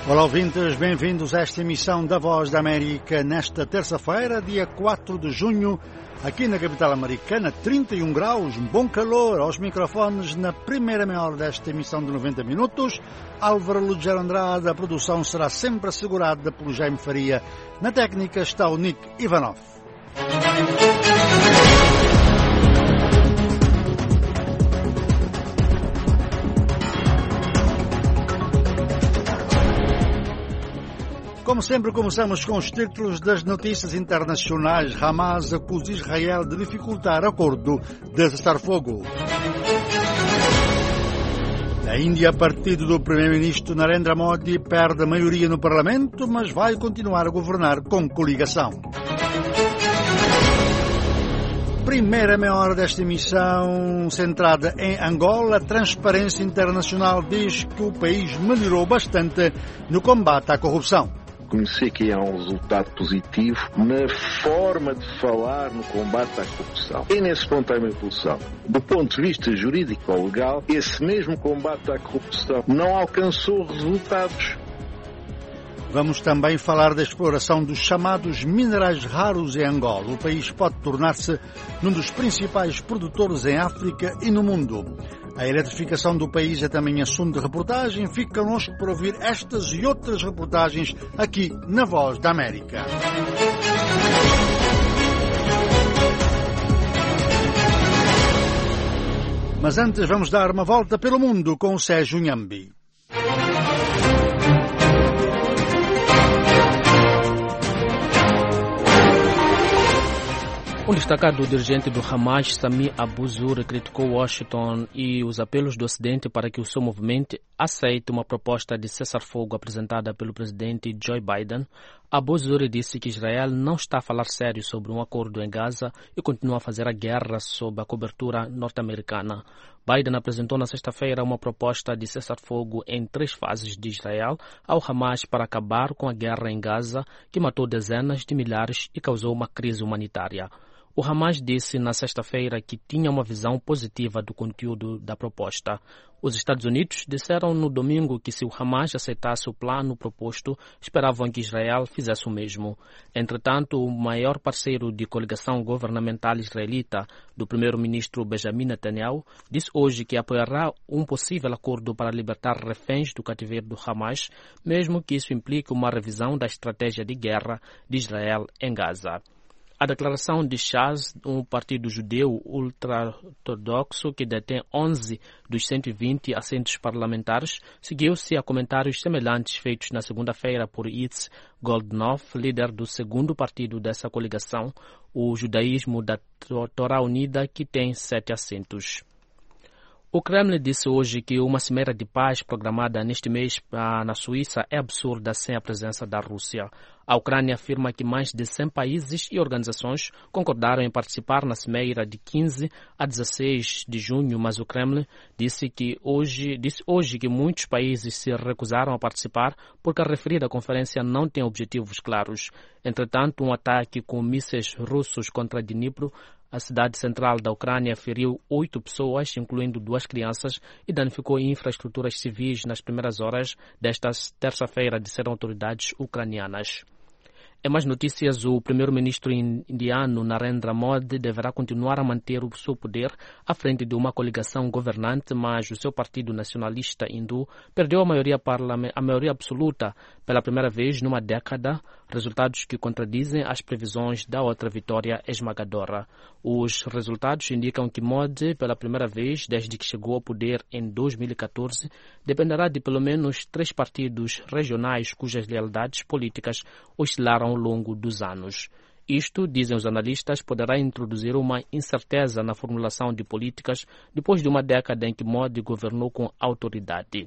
Olá ouvintes, bem-vindos a esta emissão da Voz da América nesta terça-feira, dia 4 de junho, aqui na capital americana, 31 graus, bom calor aos microfones na primeira meia hora desta emissão de 90 minutos. Álvaro Lugero Andrade, a produção será sempre assegurada pelo Jaime Faria. Na técnica está o Nick Ivanov. Como sempre, começamos com os títulos das notícias internacionais. Hamas acusa Israel de dificultar acordo de cessar-fogo. A Índia, partido do primeiro-ministro Narendra Modi, perde a maioria no Parlamento, mas vai continuar a governar com coligação. Primeira meia hora desta emissão centrada em Angola. A Transparência Internacional diz que o país melhorou bastante no combate à corrupção. Conhecer que há um resultado positivo na forma de falar no combate à corrupção. E nesse ponto há uma evolução. Do ponto de vista jurídico ou legal, esse mesmo combate à corrupção não alcançou resultados. Vamos também falar da exploração dos chamados minerais raros em Angola. O país pode tornar-se um dos principais produtores em África e no mundo. A eletrificação do país é também assunto de reportagem. Fique connosco para ouvir estas e outras reportagens aqui na Voz da América. Mas antes vamos dar uma volta pelo mundo com o Sérgio Nhambi. Um destacado dirigente do Hamas, Sami Abu Zuhri, criticou Washington e os apelos do Ocidente para que o seu movimento aceite uma proposta de cessar-fogo apresentada pelo presidente Joe Biden. Abu Zuhri disse que Israel não está a falar sério sobre um acordo em Gaza e continua a fazer a guerra sob a cobertura norte-americana. Biden apresentou na sexta-feira uma proposta de cessar-fogo em 3 fases de Israel ao Hamas para acabar com a guerra em Gaza, que matou dezenas de milhares e causou uma crise humanitária. O Hamas disse na sexta-feira que tinha uma visão positiva do conteúdo da proposta. Os Estados Unidos disseram no domingo que se o Hamas aceitasse o plano proposto, esperavam que Israel fizesse o mesmo. Entretanto, o maior parceiro de coligação governamental israelita do primeiro-ministro Benjamin Netanyahu disse hoje que apoiará um possível acordo para libertar reféns do cativeiro do Hamas, mesmo que isso implique uma revisão da estratégia de guerra de Israel em Gaza. A declaração de Shas, um partido judeu ultra-ortodoxo que detém 11 dos 120 assentos parlamentares, seguiu-se a comentários semelhantes feitos na segunda-feira por Itz Goldknopf, líder do segundo partido dessa coligação, o judaísmo da Torá Unida, que tem 7 assentos. O Kremlin disse hoje que uma cimeira de paz programada neste mês na Suíça é absurda sem a presença da Rússia. A Ucrânia afirma que mais de 100 países e organizações concordaram em participar na cimeira de 15 a 16 de junho, mas o Kremlin disse hoje que muitos países se recusaram a participar porque a referida conferência não tem objetivos claros. Entretanto, um ataque com mísseis russos contra Dnipro, a cidade central da Ucrânia, feriu 8 pessoas, incluindo 2 crianças, e danificou infraestruturas civis nas primeiras horas desta terça-feira, disseram autoridades ucranianas. Em mais notícias, o primeiro-ministro indiano Narendra Modi deverá continuar a manter o seu poder à frente de uma coligação governante, mas o seu partido nacionalista hindu perdeu a maioria absoluta pela primeira vez numa década, resultados que contradizem as previsões da outra vitória esmagadora. Os resultados indicam que Modi, pela primeira vez desde que chegou ao poder em 2014, dependerá de pelo menos 3 partidos regionais cujas lealdades políticas oscilaram ao longo dos anos. Isto, dizem os analistas, poderá introduzir uma incerteza na formulação de políticas depois de uma década em que Modi governou com autoridade.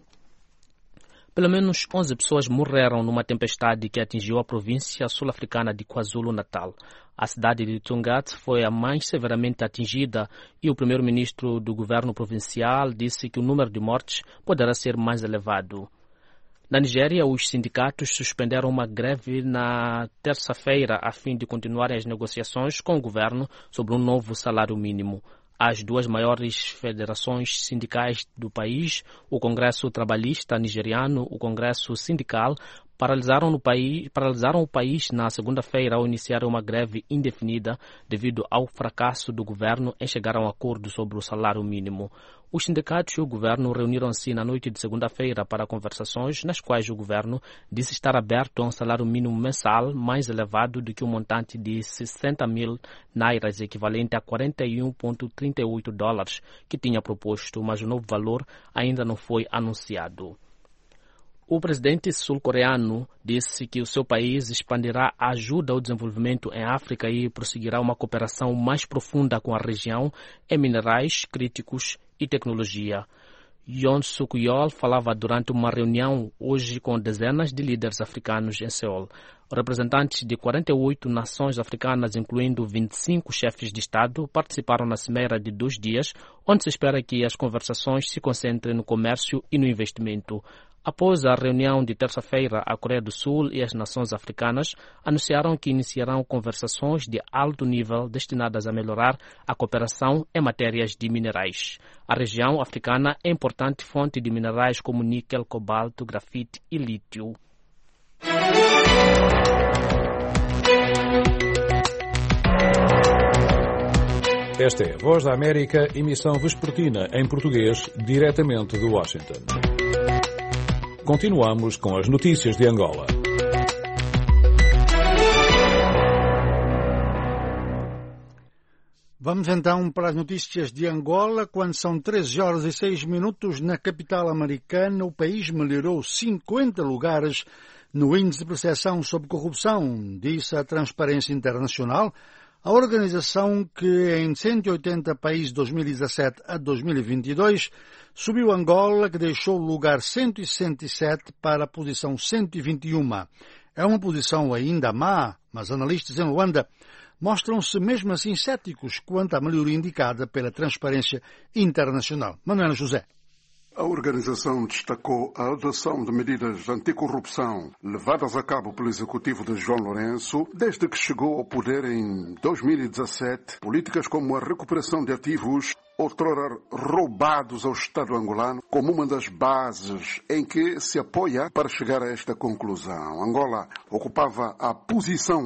Pelo menos 11 pessoas morreram numa tempestade que atingiu a província sul-africana de KwaZulu-Natal. A cidade de Tungat foi a mais severamente atingida e o primeiro-ministro do governo provincial disse que o número de mortes poderá ser mais elevado. Na Nigéria, os sindicatos suspenderam uma greve na terça-feira a fim de continuarem as negociações com o governo sobre um novo salário mínimo. As duas maiores federações sindicais do país, o Congresso Trabalhista Nigeriano, o Congresso Sindical, paralisaram o país na segunda-feira ao iniciar uma greve indefinida devido ao fracasso do governo em chegar a um acordo sobre o salário mínimo. Os sindicatos e o governo reuniram-se na noite de segunda-feira para conversações nas quais o governo disse estar aberto a um salário mínimo mensal mais elevado do que o montante de 60 mil nairas, equivalente a 41,38 dólares, que tinha proposto, mas o novo valor ainda não foi anunciado. O presidente sul-coreano disse que o seu país expandirá a ajuda ao desenvolvimento em África e prosseguirá uma cooperação mais profunda com a região em minerais críticos e tecnologia. Yoon Suk-yeol falava durante uma reunião hoje com dezenas de líderes africanos em Seul. Representantes de 48 nações africanas, incluindo 25 chefes de Estado, participaram na cimeira de 2 dias, onde se espera que as conversações se concentrem no comércio e no investimento. Após a reunião de terça-feira, a Coreia do Sul e as nações africanas anunciaram que iniciarão conversações de alto nível destinadas a melhorar a cooperação em matérias de minerais. A região africana é importante fonte de minerais como níquel, cobalto, grafite e lítio. Esta é a Voz da América, emissão vespertina em português, diretamente de Washington. Continuamos com as notícias de Angola. Vamos então para as notícias de Angola. Quando são 13 horas e 6 minutos na capital americana, o país melhorou 50 lugares no índice de percepção sobre corrupção, disse a Transparência Internacional, a organização que em 180 países de 2017 a 2022 subiu Angola, que deixou o lugar 167 para a posição 121. É uma posição ainda má, mas analistas em Luanda mostram-se mesmo assim céticos quanto à melhoria indicada pela Transparência Internacional. Manuel José. A organização destacou a adoção de medidas anticorrupção levadas a cabo pelo executivo de João Lourenço desde que chegou ao poder em 2017, políticas como a recuperação de ativos outrora roubados ao Estado angolano, como uma das bases em que se apoia para chegar a esta conclusão. Angola ocupava a posição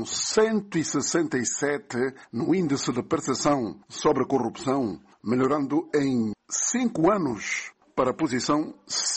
167 no índice de percepção sobre a corrupção, melhorando em 5 anos para a posição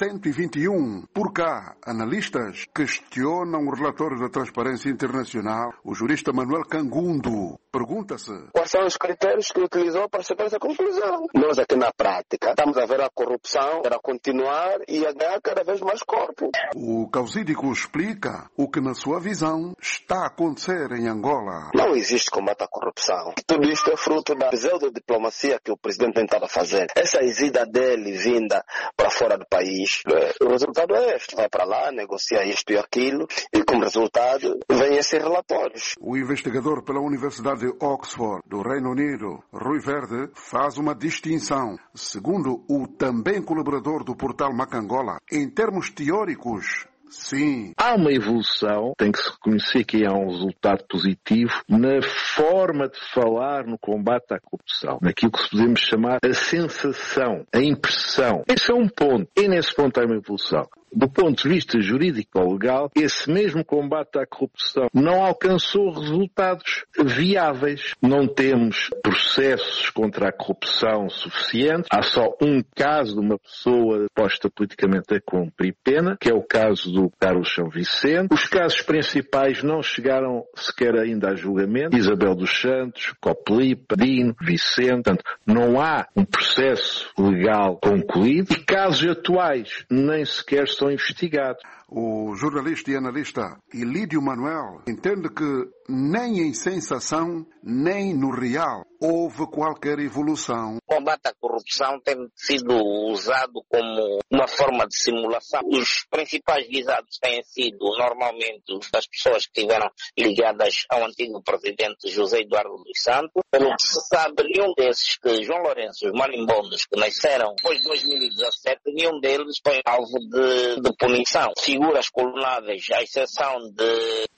121. Por cá, analistas questionam o relatório da Transparência Internacional. O jurista Manuel Cangundo pergunta-se: quais são os critérios que utilizou para chegar a essa conclusão? Nós aqui na prática estamos a ver a corrupção a continuar e a ganhar cada vez mais corpo. O causídico explica o que, na sua visão, está a acontecer em Angola. Não existe combate à corrupção. Tudo isto é fruto da pseudo-diplomacia que o presidente tem estado a fazer. Essa exida dele vinda para fora do país, o resultado é este. Vai para lá, negocia isto e aquilo, e como resultado vem esses relatórios. O investigador pela Universidade de Oxford, do Reino Unido, Rui Verde, faz uma distinção. Segundo o também colaborador do portal Macangola, em termos teóricos, sim. Há uma evolução, tem que se reconhecer que há um resultado positivo na forma de falar no combate à corrupção, naquilo que podemos chamar a sensação, a impressão. Esse é um ponto, e nesse ponto há uma evolução. Do ponto de vista jurídico ou legal, esse mesmo combate à corrupção não alcançou resultados viáveis. Não temos processos contra a corrupção suficientes. Há só um caso de uma pessoa posta politicamente a cumprir pena, que é o caso do Carlos São Vicente. Os casos principais não chegaram sequer ainda a julgamento. Isabel dos Santos, Coplipa, Dino, Vicente. Portanto, não há um processo legal concluído e casos atuais nem sequer são investigados. O jornalista e analista Ilídio Manuel entende que nem em sensação, nem no real houve qualquer evolução. O combate à corrupção tem sido usado como uma forma de simulação. Os principais visados têm sido, normalmente, as pessoas que estiveram ligadas ao antigo presidente José Eduardo dos Santos. Pelo que se sabe, nenhum desses que João Lourenço, os marimbondos que nasceram depois de 2017, nenhum deles foi alvo de punição. Figuras colunadas, à exceção de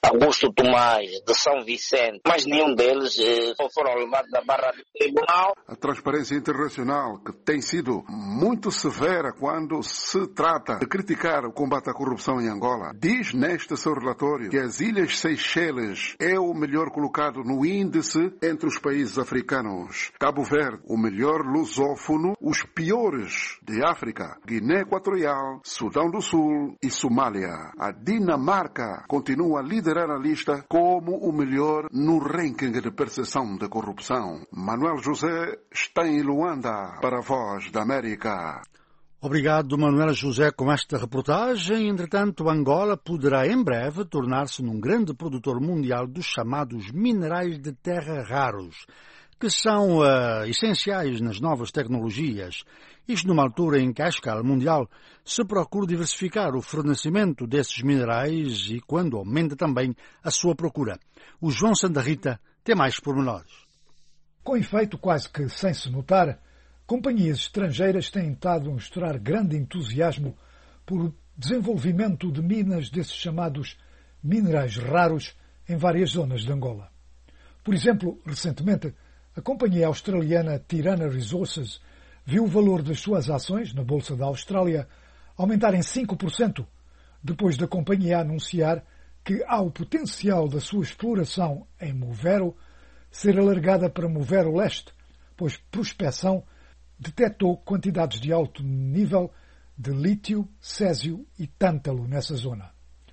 Augusto Tomás, de São Vicente, mas nenhum deles foram levados à barra do tribunal. A Transparência Internacional, que tem sido muito severa quando se trata de criticar o combate à corrupção em Angola, diz neste seu relatório que as Ilhas Seychelles é o melhor colocado no índice entre os países africanos. Cabo Verde, o melhor lusófono, os piores de África, Guiné Equatorial, Sudão do Sul e Somália. A Dinamarca continua a liderar a lista como o melhor no ranking de percepção da corrupção. Manuel José está em Luanda para a Voz da América. Obrigado, Manuel José, com esta reportagem. Entretanto, Angola poderá em breve tornar-se num grande produtor mundial dos chamados minerais de terra raros, que são essenciais nas novas tecnologias. Isto numa altura em que, à escala mundial, se procura diversificar o fornecimento desses minerais e quando aumenta também a sua procura. O João Santa Rita tem mais pormenores. Com efeito, quase que sem se notar, companhias estrangeiras têm estado a mostrar grande entusiasmo por desenvolvimento de minas desses chamados minerais raros em várias zonas de Angola. Por exemplo, recentemente, a companhia australiana Tirana Resources viu o valor das suas ações na Bolsa da Austrália aumentar em 5%, depois da companhia anunciar que há o potencial da sua exploração em Movero ser alargada para Movero Leste, pois prospeção detectou quantidades de alto nível de lítio, césio e tântalo nessa zona.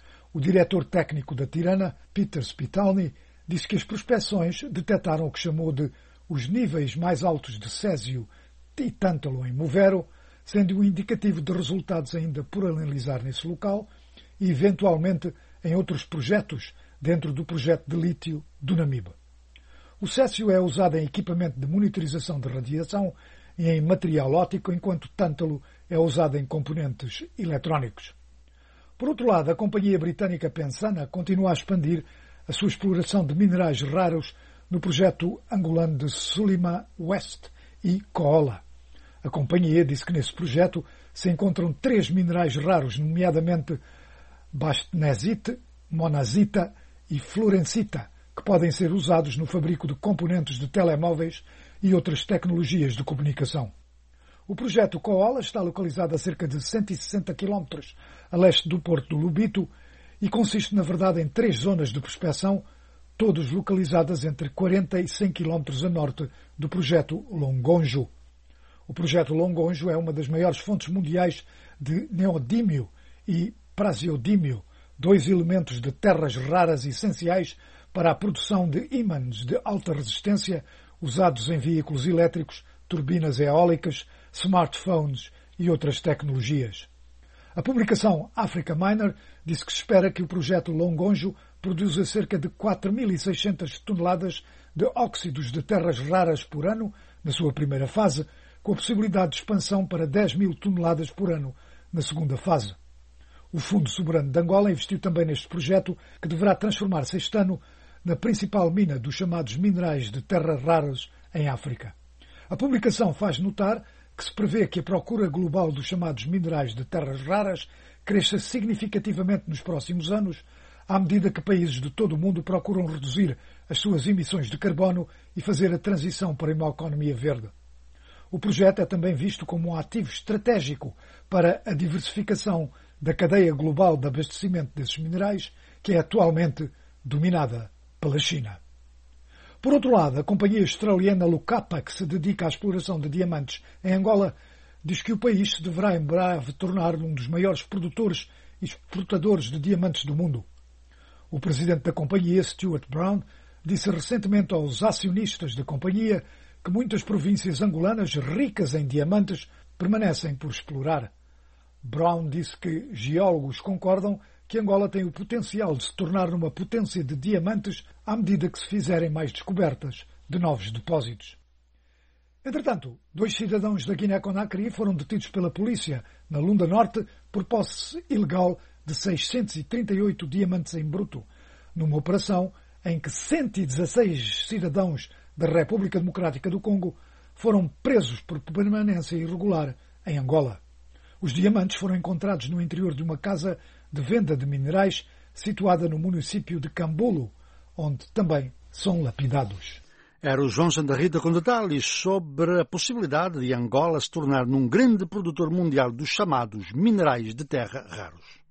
O diretor técnico da Tirana, Peter Spitalny, disse que as prospeções detectaram o que chamou de os níveis mais altos de césio e tântalo em Movero, sendo um indicativo de resultados ainda por analisar nesse local e, eventualmente, em outros projetos dentro do projeto de lítio do Namibe. O césio é usado em equipamento de monitorização de radiação e em material óptico, enquanto o tântalo é usado em componentes eletrónicos. Por outro lado, a companhia britânica Pensana continua a expandir a sua exploração de minerais raros no projeto angolano de Sulima West e Coola. A companhia disse que nesse projeto se encontram 3 minerais raros, nomeadamente bastenésite, monazita e florencita, que podem ser usados no fabrico de componentes de telemóveis e outras tecnologias de comunicação. O projeto Coola está localizado a cerca de 160 km a leste do porto do Lubito e consiste, na verdade, em 3 zonas de prospeção, todas localizadas entre 40 e 100 km a norte do projeto Longonjo. O projeto Longonjo é uma das maiores fontes mundiais de neodímio e praseodímio, 2 elementos de terras raras essenciais para a produção de ímãs de alta resistência usados em veículos elétricos, turbinas eólicas, smartphones e outras tecnologias. A publicação Africa Miner disse que se espera que o projeto Longonjo produza cerca de 4.600 toneladas de óxidos de terras raras por ano na sua primeira fase, com a possibilidade de expansão para 10.000 toneladas por ano na segunda fase. O Fundo Soberano de Angola investiu também neste projeto, que deverá transformar-se este ano na principal mina dos chamados minerais de terras raras em África. A publicação faz notar que se prevê que a procura global dos chamados minerais de terras raras cresça significativamente nos próximos anos, à medida que países de todo o mundo procuram reduzir as suas emissões de carbono e fazer a transição para uma economia verde. O projeto é também visto como um ativo estratégico para a diversificação da cadeia global de abastecimento desses minerais, que é atualmente dominada pela China. Por outro lado, a companhia australiana Lucapa, que se dedica à exploração de diamantes em Angola, diz que o país se deverá em breve tornar um dos maiores produtores e exportadores de diamantes do mundo. O presidente da companhia, Stuart Brown, disse recentemente aos acionistas da companhia que muitas províncias angolanas ricas em diamantes permanecem por explorar. Brown disse que geólogos concordam que Angola tem o potencial de se tornar uma potência de diamantes à medida que se fizerem mais descobertas de novos depósitos. Entretanto, 2 cidadãos da Guiné-Conakry foram detidos pela polícia na Lunda Norte por posse ilegal de 638 diamantes em bruto, numa operação em que 116 cidadãos da República Democrática do Congo foram presos por permanência irregular em Angola. Os diamantes foram encontrados no interior de uma casa de venda de minerais situada no município de Cambolo, onde também são lapidados. Era o João Santa Rita com detalhes sobre a possibilidade de Angola se tornar num grande produtor mundial dos chamados minerais de terra raros.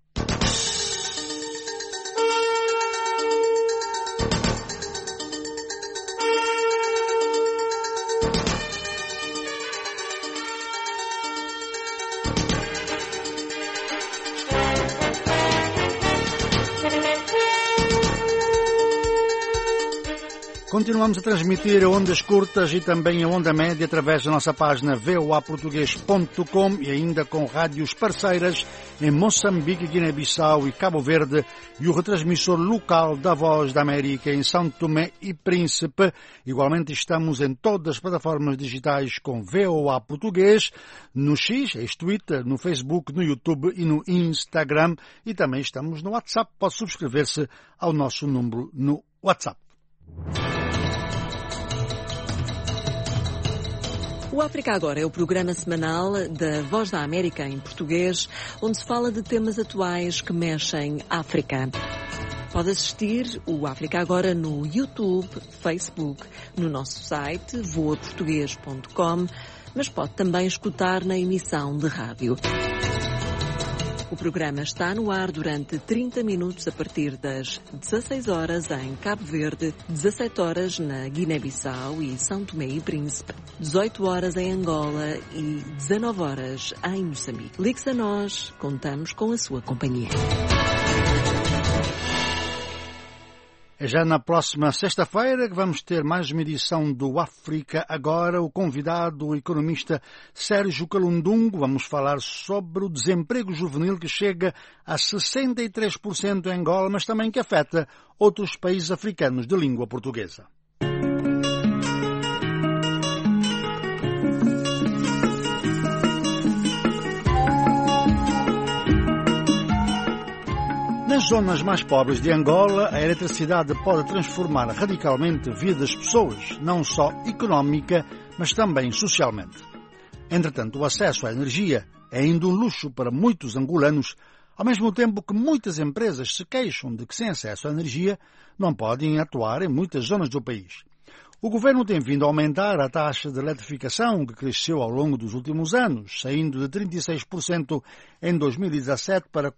Continuamos a transmitir a ondas curtas e também a onda média através da nossa página voaportugues.com e ainda com rádios parceiras em Moçambique, Guiné-Bissau e Cabo Verde e o retransmissor local da Voz da América em São Tomé e Príncipe. Igualmente estamos em todas as plataformas digitais com VOA Português, no X, Twitter, no Facebook, no YouTube e no Instagram. E também estamos no WhatsApp. Pode subscrever-se ao nosso número no WhatsApp. O África Agora é o programa semanal da Voz da América em português, onde se fala de temas atuais que mexem África. Pode assistir o África Agora no YouTube, Facebook, no nosso site voaportugues.com, mas pode também escutar na emissão de rádio. O programa está no ar durante 30 minutos a partir das 16 horas em Cabo Verde, 17 horas na Guiné-Bissau e São Tomé e Príncipe, 18 horas em Angola e 19 horas em Moçambique. Ligue-se a nós, contamos com a sua companhia. É já na próxima sexta-feira que vamos ter mais uma edição do África Agora. O convidado, o economista Sérgio Calundungo. Vamos falar sobre o desemprego juvenil que chega a 63% em Angola, mas também que afeta outros países africanos de língua portuguesa. Nas zonas mais pobres de Angola, a eletricidade pode transformar radicalmente a vida das pessoas, não só económica, mas também socialmente. Entretanto, o acesso à energia é ainda um luxo para muitos angolanos, ao mesmo tempo que muitas empresas se queixam de que, sem acesso à energia, não podem atuar em muitas zonas do país. O governo tem vindo a aumentar a taxa de eletrificação, que cresceu ao longo dos últimos anos, saindo de 36% em 2017 para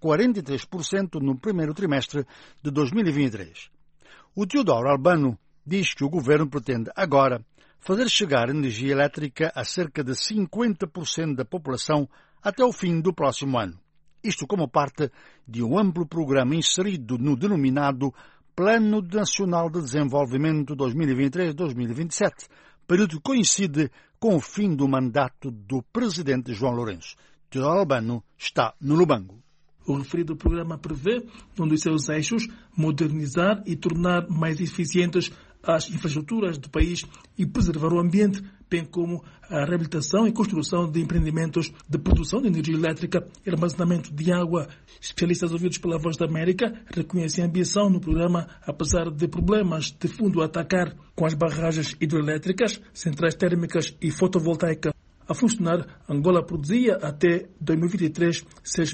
43% no primeiro trimestre de 2023. O Teodoro Albano diz que o governo pretende agora fazer chegar energia elétrica a cerca de 50% da população até o fim do próximo ano. Isto como parte de um amplo programa inserido no denominado Plano Nacional de Desenvolvimento 2023-2027, período que coincide com o fim do mandato do presidente João Lourenço. Teodoro Albano está no Lubango. O referido programa prevê, num dos seus eixos, modernizar e tornar mais eficientes as infraestruturas do país e preservar o ambiente, bem como a reabilitação e construção de empreendimentos de produção de energia elétrica e armazenamento de água. Especialistas ouvidos pela Voz da América reconhecem a ambição no programa, apesar de problemas de fundo a atacar, com as barragens hidroelétricas, centrais térmicas e fotovoltaicas a funcionar. Angola produzia até 2023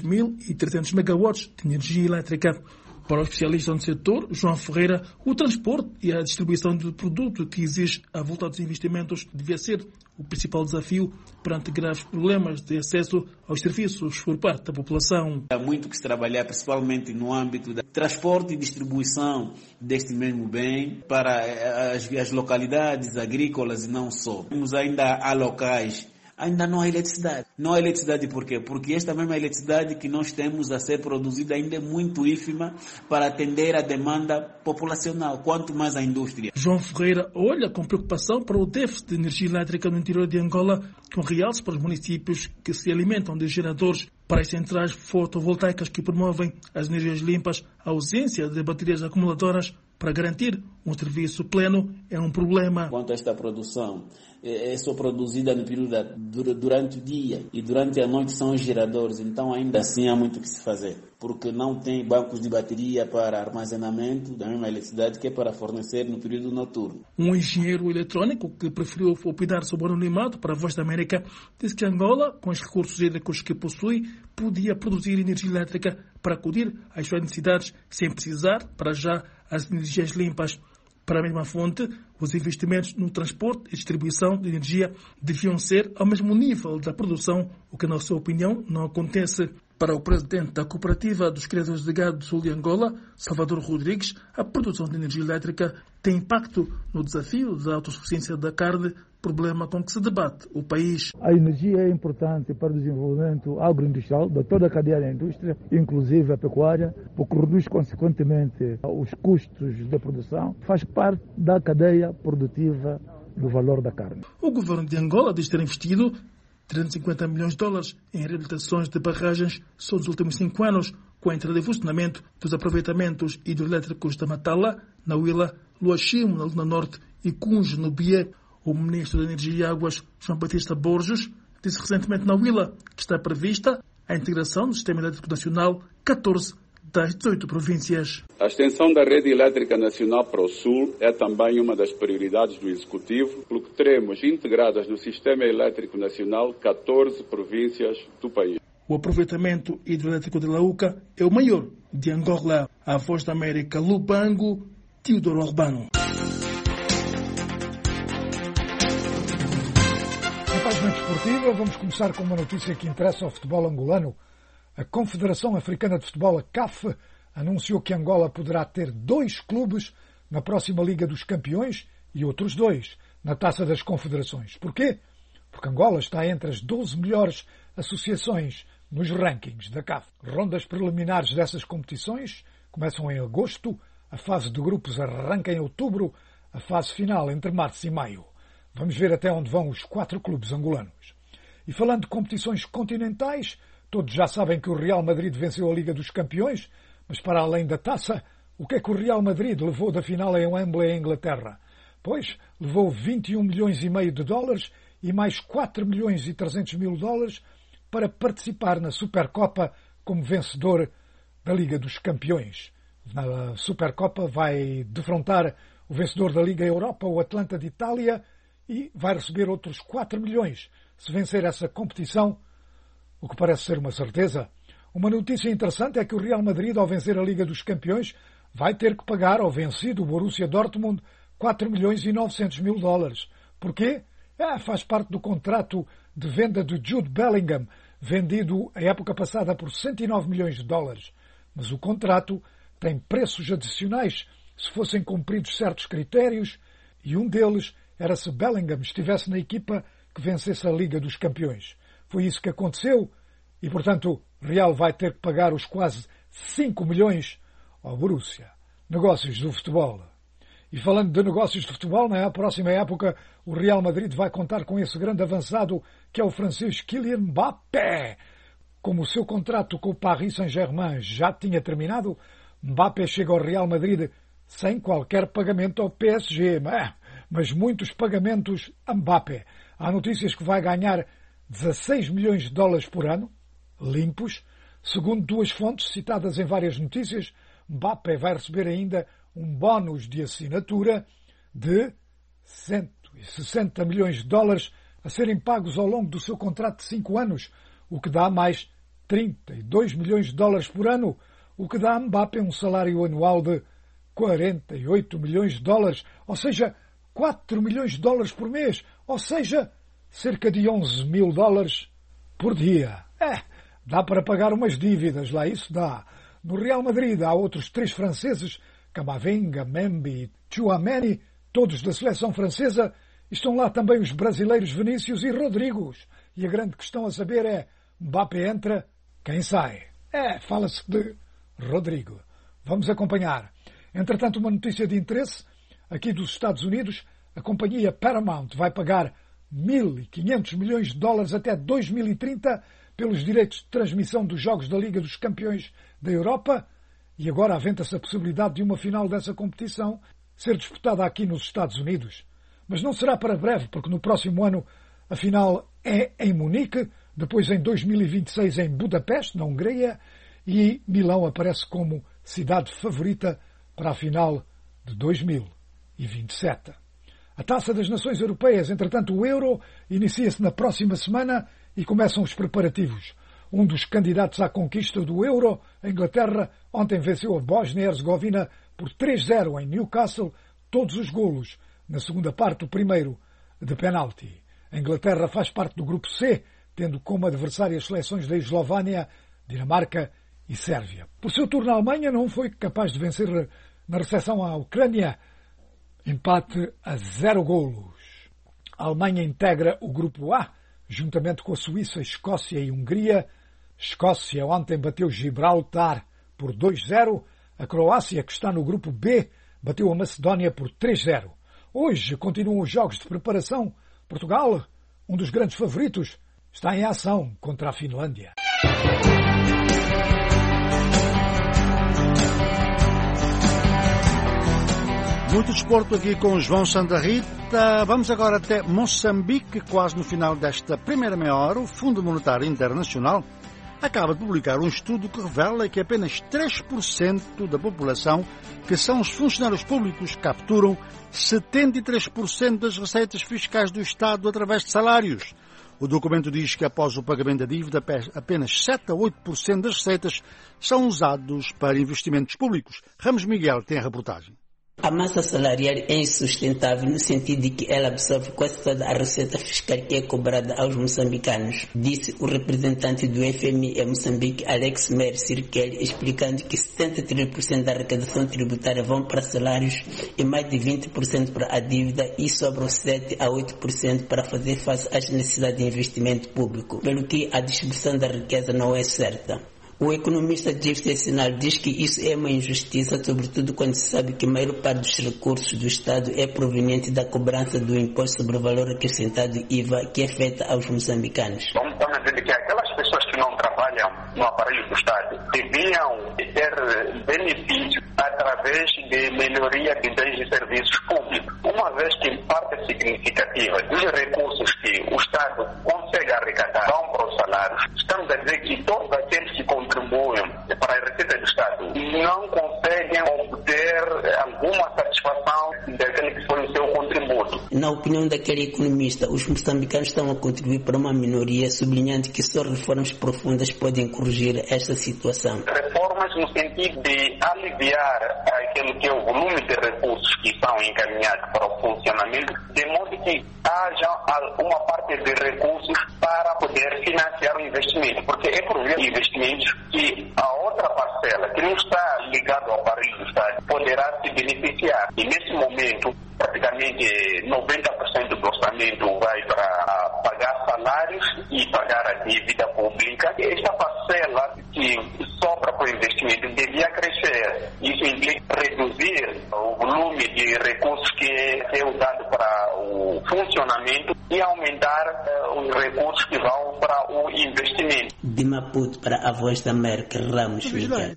6.300 megawatts de energia elétrica. Para o especialista no setor, João Ferreira, o transporte e a distribuição do produto que exige a volta dos investimentos devia ser o principal desafio perante graves problemas de acesso aos serviços por parte da população. Há muito que se trabalhar, principalmente no âmbito do transporte e distribuição deste mesmo bem para as localidades agrícolas e não só. Temos há locais. Ainda não há eletricidade. Não há eletricidade por quê? Porque esta mesma eletricidade que nós temos a ser produzida ainda é muito ínfima para atender a demanda populacional, quanto mais a indústria. João Ferreira olha com preocupação para o déficit de energia elétrica no interior de Angola, com realce para os municípios que se alimentam de geradores para as centrais fotovoltaicas que promovem as energias limpas, a ausência de baterias acumuladoras para garantir um serviço pleno é um problema. Quanto a esta produção, é só produzida no período durante o dia e durante a noite são os geradores, então ainda assim há muito o que se fazer, porque não tem bancos de bateria para armazenamento da mesma eletricidade que é para fornecer no período noturno. Um engenheiro eletrônico que preferiu optar sobre o anonimato para a Voz da América disse que Angola, com os recursos hídricos que possui, podia produzir energia elétrica para acudir às suas necessidades sem precisar, para já, as energias limpas. Para a mesma fonte, os investimentos no transporte e distribuição de energia deviam ser ao mesmo nível da produção, o que, na sua opinião, não acontece. Para o presidente da Cooperativa dos Criadores de Gado do Sul de Angola, Salvador Rodrigues, a produção de energia elétrica tem impacto no desafio da autossuficiência da carne, problema com que se debate o país. A energia é importante para o desenvolvimento agroindustrial de toda a cadeia da indústria, inclusive a pecuária, porque reduz consequentemente os custos da produção, faz parte da cadeia produtiva do valor da carne. O governo de Angola diz ter investido $350 milhões em reabilitações de barragens só nos últimos 5 anos, com a entrada em funcionamento dos aproveitamentos hidroelétricos da Matala, na Huila, Luachimo, na Luna Norte e Cunjo, no Bié. O ministro da Energia e Águas, João Batista Borges, disse recentemente na Huila que está prevista a integração do Sistema Elétrico Nacional 14 das 18 províncias. A extensão da rede elétrica nacional para o Sul é também uma das prioridades do Executivo, pelo que teremos integradas no Sistema Elétrico Nacional 14 províncias do país. O aproveitamento hidroelétrico de Lauca é o maior de Angola. A Voz da América, Lubango, Teodoro Albano. Na página desportiva, vamos começar com uma notícia que interessa ao futebol angolano. A Confederação Africana de Futebol, a CAF, anunciou que Angola poderá ter 2 clubes na próxima Liga dos Campeões e outros 2 na Taça das Confederações. Porquê? Porque Angola está entre as 12 melhores associações nos rankings da CAF. Rondas preliminares dessas competições começam em agosto, a fase de grupos arranca em outubro, a fase final entre março e maio. Vamos ver até onde vão os 4 clubes angolanos. E falando de competições continentais, todos já sabem que o Real Madrid venceu a Liga dos Campeões, mas para além da taça, o que é que o Real Madrid levou da final em Wembley, em Inglaterra? Pois, levou $21,5 milhões e mais $4,3 milhões para participar na Supercopa como vencedor da Liga dos Campeões. Na Supercopa vai defrontar o vencedor da Liga Europa, o Atlanta de Itália, e vai receber outros 4 milhões se vencer essa competição, o que parece ser uma certeza. Uma notícia interessante é que o Real Madrid, ao vencer a Liga dos Campeões, vai ter que pagar ao vencido Borussia Dortmund $4,9 milhões. Porquê? Faz parte do contrato de venda de Jude Bellingham, vendido a época passada por $109 milhões. Mas o contrato tem preços adicionais se fossem cumpridos certos critérios, e um deles era se Bellingham estivesse na equipa que vencesse a Liga dos Campeões. Foi isso que aconteceu e, portanto, Real vai ter que pagar os quase 5 milhões ao Borussia. Negócios do futebol. E falando de negócios de futebol, na próxima época o Real Madrid vai contar com esse grande avançado que é o francês Kylian Mbappé. Como o seu contrato com o Paris Saint-Germain já tinha terminado, Mbappé chega ao Real Madrid sem qualquer pagamento ao PSG, mas muitos pagamentos a Mbappé. Há notícias que vai ganhar $16 milhões por ano, limpos. Segundo 2 fontes citadas em várias notícias, Mbappé vai receber ainda um bónus de assinatura de $160 milhões a serem pagos ao longo do seu contrato de 5 anos, o que dá mais $32 milhões por ano, o que dá a Mbappé um salário anual de $48 milhões, ou seja, $4 milhões por mês, ou seja, cerca de $11 mil por dia. Dá para pagar umas dívidas, lá isso dá. No Real Madrid há outros 3 franceses, Camavinga, Membi e Tchouaméni, todos da seleção francesa. Estão lá também os brasileiros Vinícius e Rodrigos. E a grande questão a saber é, Mbappé entra, quem sai? Fala-se de Rodrigo. Vamos acompanhar. Entretanto, uma notícia de interesse, aqui dos Estados Unidos, a companhia Paramount vai pagar $1.500 milhões até 2030 pelos direitos de transmissão dos Jogos da Liga dos Campeões da Europa. E agora aventa-se a possibilidade de uma final dessa competição ser disputada aqui nos Estados Unidos. Mas não será para breve, porque no próximo ano a final é em Munique, depois em 2026 em Budapeste, na Hungria, e Milão aparece como cidade favorita para a final de 2027. A Taça das Nações Europeias, entretanto o Euro, inicia-se na próxima semana e começam os preparativos. Um dos candidatos à conquista do Euro, a Inglaterra, ontem venceu a Bósnia e Herzegovina por 3-0 em Newcastle, todos os golos na segunda parte, o primeiro de penalti. A Inglaterra faz parte do grupo C, tendo como adversárias as seleções da Eslovánia, Dinamarca e Sérvia. Por seu turno, a Alemanha não foi capaz de vencer na recepção à Ucrânia, empate a 0 golos. A Alemanha integra o grupo A, juntamente com a Suíça, Escócia e Hungria. Escócia ontem bateu Gibraltar por 2-0. A Croácia, que está no grupo B, bateu a Macedónia por 3-0. Hoje continuam os jogos de preparação. Portugal, um dos grandes favoritos, está em ação contra a Finlândia. Muito desporto aqui com João Santa Rita. Vamos agora até Moçambique, quase no final desta primeira meia hora. O Fundo Monetário Internacional acaba de publicar um estudo que revela que apenas 3% da população, que são os funcionários públicos, capturam 73% das receitas fiscais do Estado através de salários. O documento diz que após o pagamento da dívida, apenas 7 a 8% das receitas são usados para investimentos públicos. Ramos Miguel tem a reportagem. A massa salarial é insustentável no sentido de que ela absorve quase toda a receita fiscal que é cobrada aos moçambicanos, disse o representante do FMI em Moçambique, Alex Mer Cirkel, explicando que 73% da arrecadação tributária vão para salários e mais de 20% para a dívida e sobram 7 a 8% para fazer face às necessidades de investimento público, pelo que a distribuição da riqueza não é certa. O economista Jeff Sinal diz que isso é uma injustiça, sobretudo quando se sabe que a maior parte dos recursos do Estado é proveniente da cobrança do imposto sobre o valor acrescentado IVA que é feita aos moçambicanos. Vamos dizer que aquelas pessoas que não trabalham no aparelho do Estado deviam ter benefícios através de melhoria de bens e serviços públicos, uma vez que parte significativa dos recursos que o Estado consegue arrecadar vão para os salários. Estamos a dizer que todos aqueles que contribuem para a receita do Estado não conseguem obter alguma satisfação daquele que foi o seu contributo. Na opinião daquele economista, os moçambicanos estão a contribuir para uma minoria, sublinhando que só reformas profundas podem corrigir esta situação. Reformas no sentido de aliviar aquele que é o volume de recursos que são encaminhados para o funcionamento, de modo que haja uma parte de recursos para poder financiar o investimento, porque é por via de investimentos que a outra parcela, que não está ligada ao aparelho do Estado, poderá se beneficiar. E nesse momento, praticamente 90% do orçamento vai para pagar salários e pagar a dívida pública. E esta parcela que sobra para o investimento devia crescer. Isso implica reduzir o volume de recursos que é usado para o funcionamento e aumentar os recursos que vão para o investimento. De Maputo para a Voz da América, Ramos Miguel.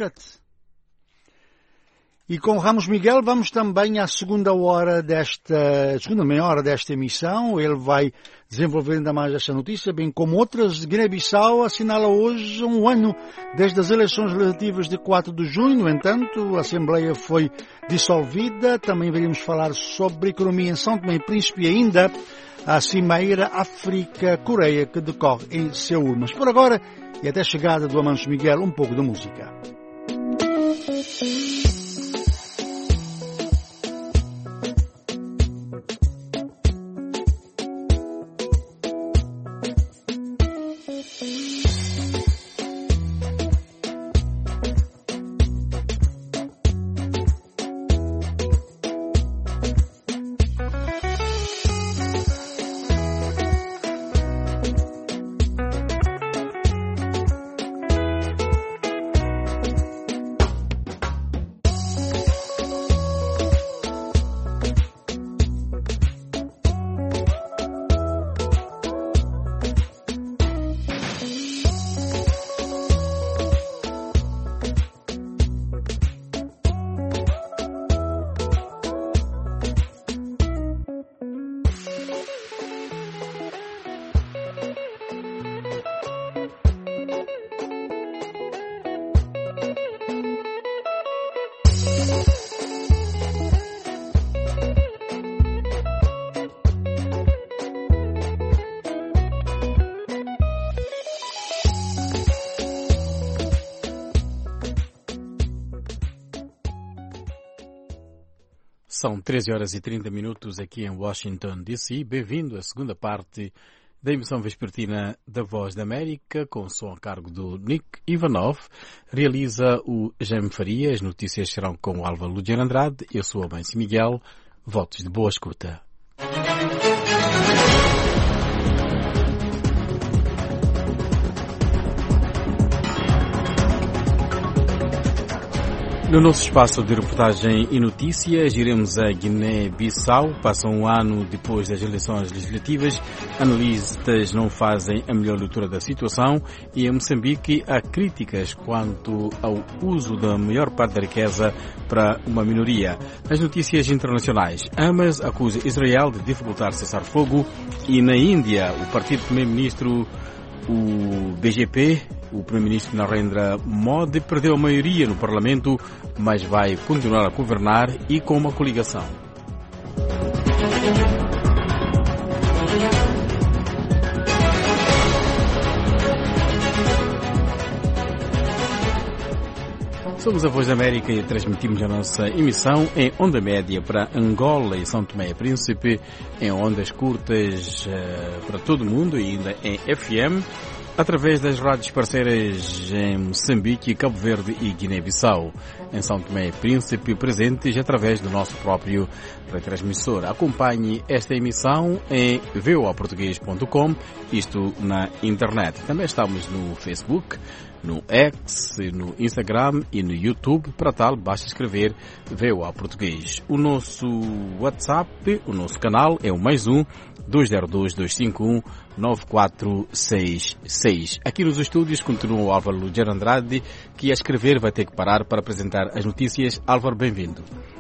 E com Ramos Miguel vamos também à segunda meia hora desta emissão. Ele vai desenvolver ainda mais esta notícia, bem como outras. Guiné-Bissau assinala hoje um ano desde as eleições legislativas de 4 de junho. No entanto, a Assembleia foi dissolvida. Também iremos falar sobre economia em São Tomé e Príncipe e ainda a Cimeira África-Coreia que decorre em Seul. Mas por agora, e até a chegada do Amanso Miguel, um pouco de música. São 13 horas e 30 minutos aqui em Washington, D.C. Bem-vindo à segunda parte da emissão vespertina da Voz da América, com som a cargo do Nick Ivanov. Realiza o Jaime Faria. As notícias serão com o Álvaro Ludiano Andrade. Eu sou o Mãe Miguel. Votos de boa escuta. No nosso espaço de reportagem e notícias, iremos a Guiné-Bissau. Passa um ano depois das eleições legislativas. Analistas não fazem a melhor leitura da situação. E em Moçambique há críticas quanto ao uso da maior parte da riqueza para uma minoria. As notícias internacionais. Hamas acusa Israel de dificultar cessar-fogo. E na Índia, o partido primeiro-ministro, o BJP, o primeiro-ministro Narendra Modi, perdeu a maioria no Parlamento, mas vai continuar a governar e com uma coligação. Somos a Voz da América e transmitimos a nossa emissão em onda média para Angola e São Tomé e Príncipe, em ondas curtas para todo o mundo e ainda em FM, através das rádios parceiras em Moçambique, Cabo Verde e Guiné-Bissau. Em São Tomé e Príncipe, presentes através do nosso próprio retransmissor. Acompanhe esta emissão em voaportugues.com, isto na internet. Também estamos no Facebook, no X, no Instagram e no YouTube. Para tal, basta escrever VOA Português. O nosso WhatsApp, o nosso canal é o +1 202 251 9466. Aqui nos estúdios continua o Álvaro Ludiano Andrade, que a escrever vai ter que parar para apresentar as notícias. Álvaro, bem-vindo.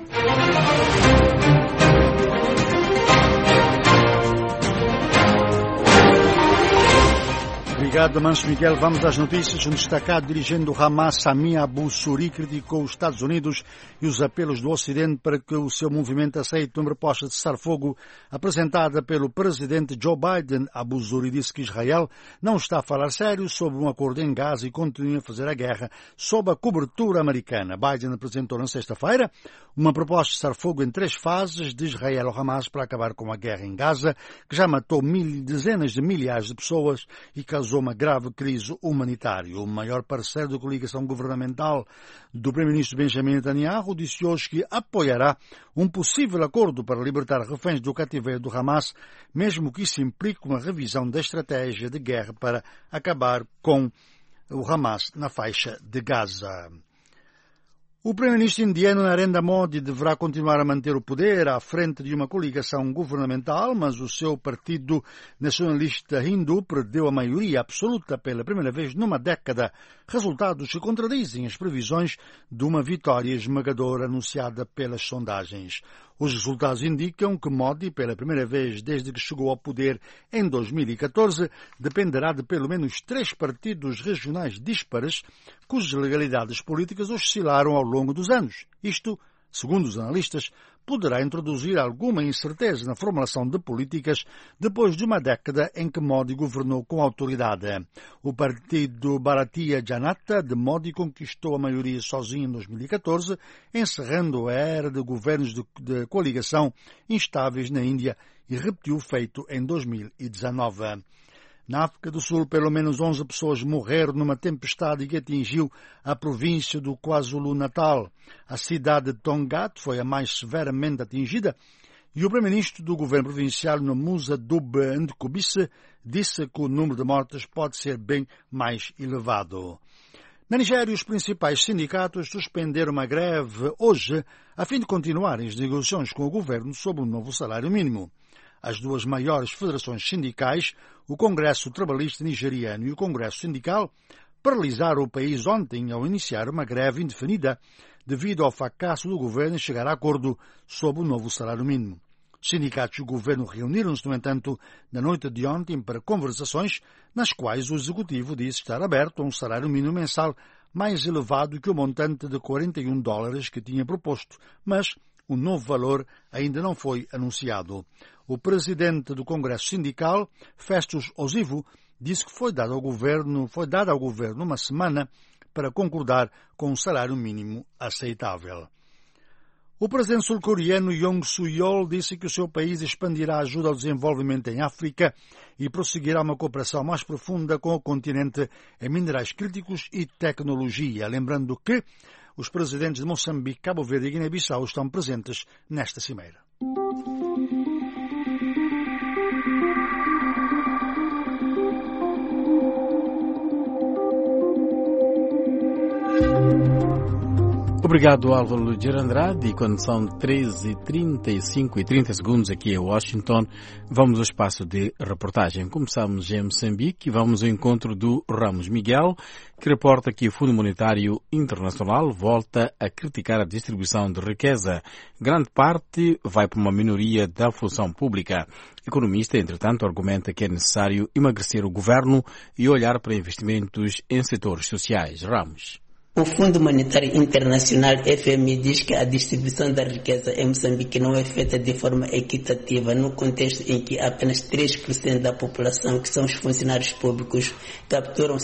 Obrigado, Manso Miguel. Vamos às notícias. Um destacado dirigente do Hamas, Sami Abu Suri, criticou os Estados Unidos e os apelos do Ocidente para que o seu movimento aceite uma proposta de cessar-fogo apresentada pelo presidente Joe Biden. Abu Suri disse que Israel não está a falar sério sobre um acordo em Gaza e continua a fazer a guerra sob a cobertura americana. Biden apresentou na sexta-feira uma proposta de cessar-fogo em 3 fases de Israel ao Hamas para acabar com a guerra em Gaza, que já matou dezenas de milhares de pessoas e causou uma grave crise humanitária. O maior parceiro da coligação governamental do primeiro-ministro Benjamin Netanyahu disse hoje que apoiará um possível acordo para libertar reféns do cativeiro do Hamas, mesmo que isso implique uma revisão da estratégia de guerra para acabar com o Hamas na faixa de Gaza. O primeiro-ministro indiano Narendra Modi deverá continuar a manter o poder à frente de uma coligação governamental, mas o seu partido nacionalista hindu perdeu a maioria absoluta pela primeira vez numa década, resultados que contradizem as previsões de uma vitória esmagadora anunciada pelas sondagens. Os resultados indicam que Modi, pela primeira vez desde que chegou ao poder em 2014, dependerá de pelo menos 3 partidos regionais díspares, cujas legalidades políticas oscilaram ao longo dos anos. Isto, segundo os analistas, poderá introduzir alguma incerteza na formulação de políticas depois de uma década em que Modi governou com autoridade. O partido Bharatiya Janata de Modi conquistou a maioria sozinho em 2014, encerrando a era de governos de coligação instáveis na Índia e repetiu o feito em 2019. Na África do Sul, pelo menos 11 pessoas morreram numa tempestade que atingiu a província do KwaZulu-Natal. A cidade de Tongaat foi a mais severamente atingida e o primeiro-ministro do governo provincial, Nomusa Dube Ndkubise, disse que o número de mortes pode ser bem mais elevado. Na Nigéria, os principais sindicatos suspenderam uma greve hoje a fim de continuarem as negociações com o governo sobre um novo salário mínimo. As 2 maiores federações sindicais, o Congresso Trabalhista Nigeriano e o Congresso Sindical, paralisaram o país ontem ao iniciar uma greve indefinida devido ao fracasso do governo em chegar a acordo sobre o novo salário mínimo. Os sindicatos e o governo reuniram-se, no entanto, na noite de ontem para conversações nas quais o executivo disse estar aberto a um salário mínimo mensal mais elevado que o montante de $41 que tinha proposto, mas o novo valor ainda não foi anunciado. O presidente do Congresso Sindical, Festus Osivo, disse que foi dada ao governo uma semana para concordar com um salário mínimo aceitável. O presidente sul-coreano Yoon Suk-yeol disse que o seu país expandirá a ajuda ao desenvolvimento em África e prosseguirá uma cooperação mais profunda com o continente em minerais críticos e tecnologia. Lembrando que os presidentes de Moçambique, Cabo Verde e Guiné-Bissau estão presentes nesta cimeira. Obrigado, Álvaro de Andrade. E quando são 13h35 e 30 segundos aqui em Washington, vamos ao espaço de reportagem. Começamos em Moçambique e vamos ao encontro do Ramos Miguel, que reporta que o Fundo Monetário Internacional volta a criticar a distribuição de riqueza. Grande parte vai para uma minoria da função pública. O economista, entretanto, argumenta que é necessário emagrecer o governo e olhar para investimentos em setores sociais. Ramos. O Fundo Monetário Internacional, FMI, diz que a distribuição da riqueza em Moçambique não é feita de forma equitativa no contexto em que apenas 3% da população, que são os funcionários públicos, capturam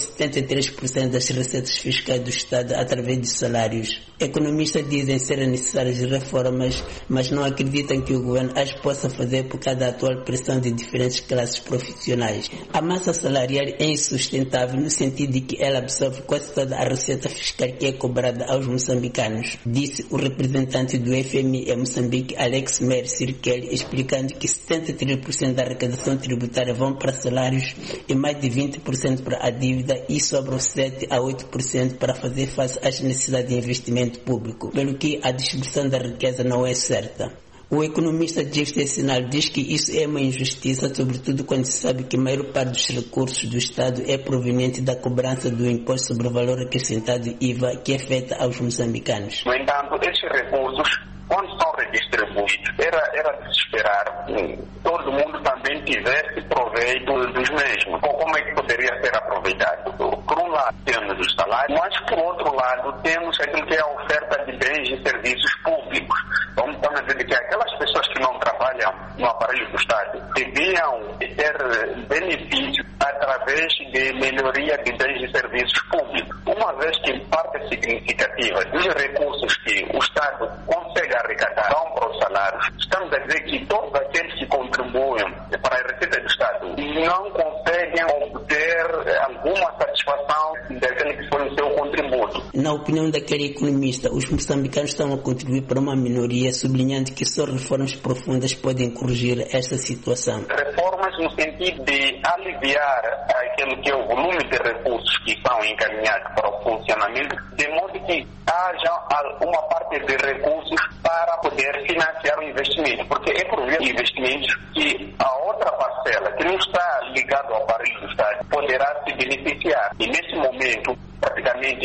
73% das receitas fiscais do Estado através de salários. Economistas dizem serem necessárias reformas, mas não acreditam que o governo as possa fazer por causa da atual pressão de diferentes classes profissionais. A massa salarial é insustentável no sentido de que ela absorve quase toda a receita fiscal que é cobrada aos moçambicanos, disse o representante do FMI em Moçambique, Alex Mercirkel, explicando que 73% da arrecadação tributária vão para salários e mais de 20% para a dívida e sobram 7 a 8% para fazer face às necessidades de investimento público, pelo que a distribuição da riqueza não é certa. O economista Sinal diz que isso é uma injustiça, sobretudo quando se sabe que a maior parte dos recursos do Estado é proveniente da cobrança do Imposto sobre o Valor Acrescentado IVA, que é feita aos moçambicanos. No entanto, esses recursos, quando são redistribuídos, era de se esperar que todo mundo também tivesse proveito dos mesmos. Como é que poderia ser aproveitado? Por um lado, temos os salários, mas por outro lado, temos aquilo que é a oferta de bens e serviços públicos. Vamos dizer que aquelas pessoas que não trabalham no aparelho do Estado deviam ter benefícios através de melhoria de bens e serviços públicos. Uma vez que parte significativa dos recursos que o Estado consegue arrecadar vão para os salários, estamos a dizer que todos aqueles que contribuem para a receita do Estado não conseguem obter alguma satisfação daquele que foi o seu contributo. Na opinião daquele economista, os moçambicanos estão a contribuir para uma minoria, sublinhando que só reformas profundas podem corrigir esta situação. Reformas no sentido de aliviar aquele que é o volume de recursos que são encaminhados para o funcionamento, de modo que haja uma parte de recursos para poder financiar o investimento, porque é por via de investimentos que a outra parcela, que não está ligada ao aparelho do Estado, poderá se beneficiar. E nesse momento, praticamente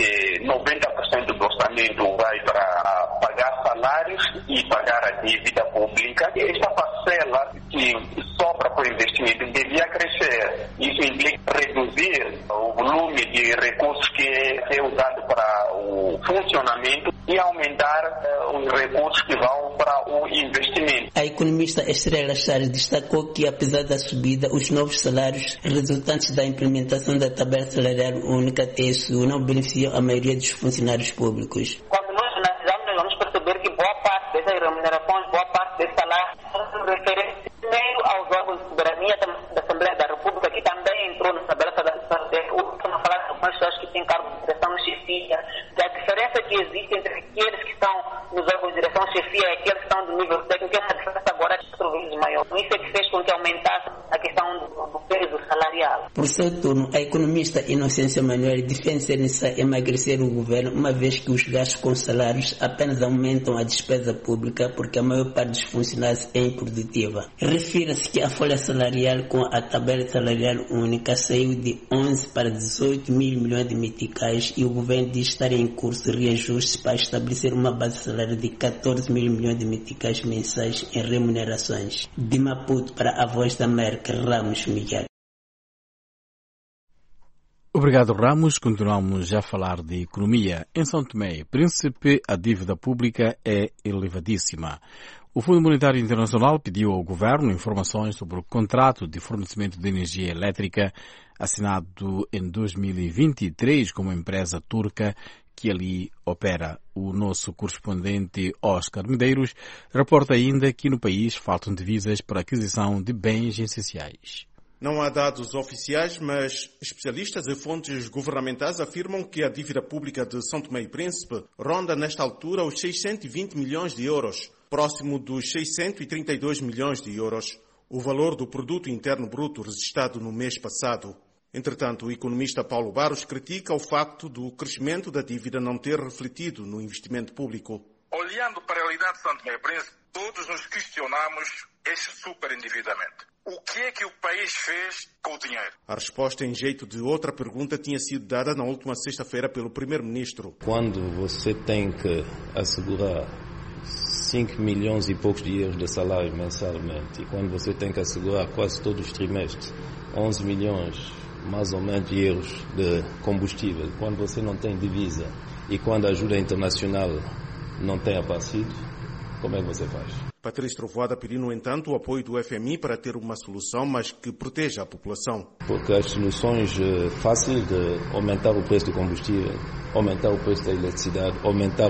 90% do orçamento vai para pagar salários e pagar a dívida pública. E esta parcela que sobra para o investimento devia crescer. Isso implica reduzir o volume de recursos que é usado para o funcionamento e aumentar os recursos que vão para o investimento. A economista Estrela Chaves destacou que, apesar da subida, os novos salários resultantes da implementação da tabela salarial única TSU não beneficiam a maioria dos funcionários públicos. Quando nós analisamos, nós vamos perceber que boa parte dessas remunerações, boa parte desse salário, se refere primeiro aos órgãos de soberania da Assembleia da República, que também entrou na tabela salarial. Estamos a falar de algumas pessoas que têm cargo de direção e chefia. A diferença que existe entre aqueles que estão nos órgãos de direção e chefia e aqueles que estão do nível técnico é uma diferença agora de 4 vezes maior. Isso é que fez com que aumentasse a questão do peso salarial. Por seu turno, a economista Inocência Manuel defende ser necessário emagrecer o governo, uma vez que os gastos com salários apenas aumentam a despesa pública, porque a maior parte dos funcionários é improdutiva. Refira-se que a folha salarial com a tabela salarial única saiu de 11 para 18 mil milhões de meticais e o governo diz estar em curso de reajustes para estabelecer uma base salarial de 14 mil milhões de meticais mensais em remunerações. De Maputo para a Voz da América, Ramos Miguel. Obrigado, Ramos. Continuamos a falar de economia. Em São Tomé e Príncipe, a dívida pública é elevadíssima. O Fundo Monetário Internacional pediu ao governo informações sobre o contrato de fornecimento de energia elétrica assinado em 2023 com uma empresa turca que ali opera. O nosso correspondente Oscar Medeiros reporta ainda que no país faltam divisas para aquisição de bens essenciais. Não há dados oficiais, mas especialistas e fontes governamentais afirmam que a dívida pública de São Tomé e Príncipe ronda nesta altura os 620 milhões de euros, próximo dos 632 milhões de euros, o valor do Produto Interno Bruto registrado no mês passado. Entretanto, o economista Paulo Barros critica o facto do crescimento da dívida não ter refletido no investimento público. Olhando para a realidade de São Tomé e Príncipe, todos nos questionamos este superendividamento. O que é que o país fez com o dinheiro? A resposta em jeito de outra pergunta tinha sido dada na última sexta-feira pelo primeiro-ministro. Quando você tem que assegurar 5 milhões e poucos de euros de salário mensalmente, e quando você tem que assegurar quase todos os trimestres 11 milhões mais ou menos de euros de combustível, quando você não tem divisa e quando a ajuda internacional não tem aparecido, como é que você faz? Patrício Trovoada pediu, no entanto, o apoio do FMI para ter uma solução, mas que proteja a população. Porque as soluções fáceis de aumentar o preço do combustível, aumentar o preço da eletricidade, aumentar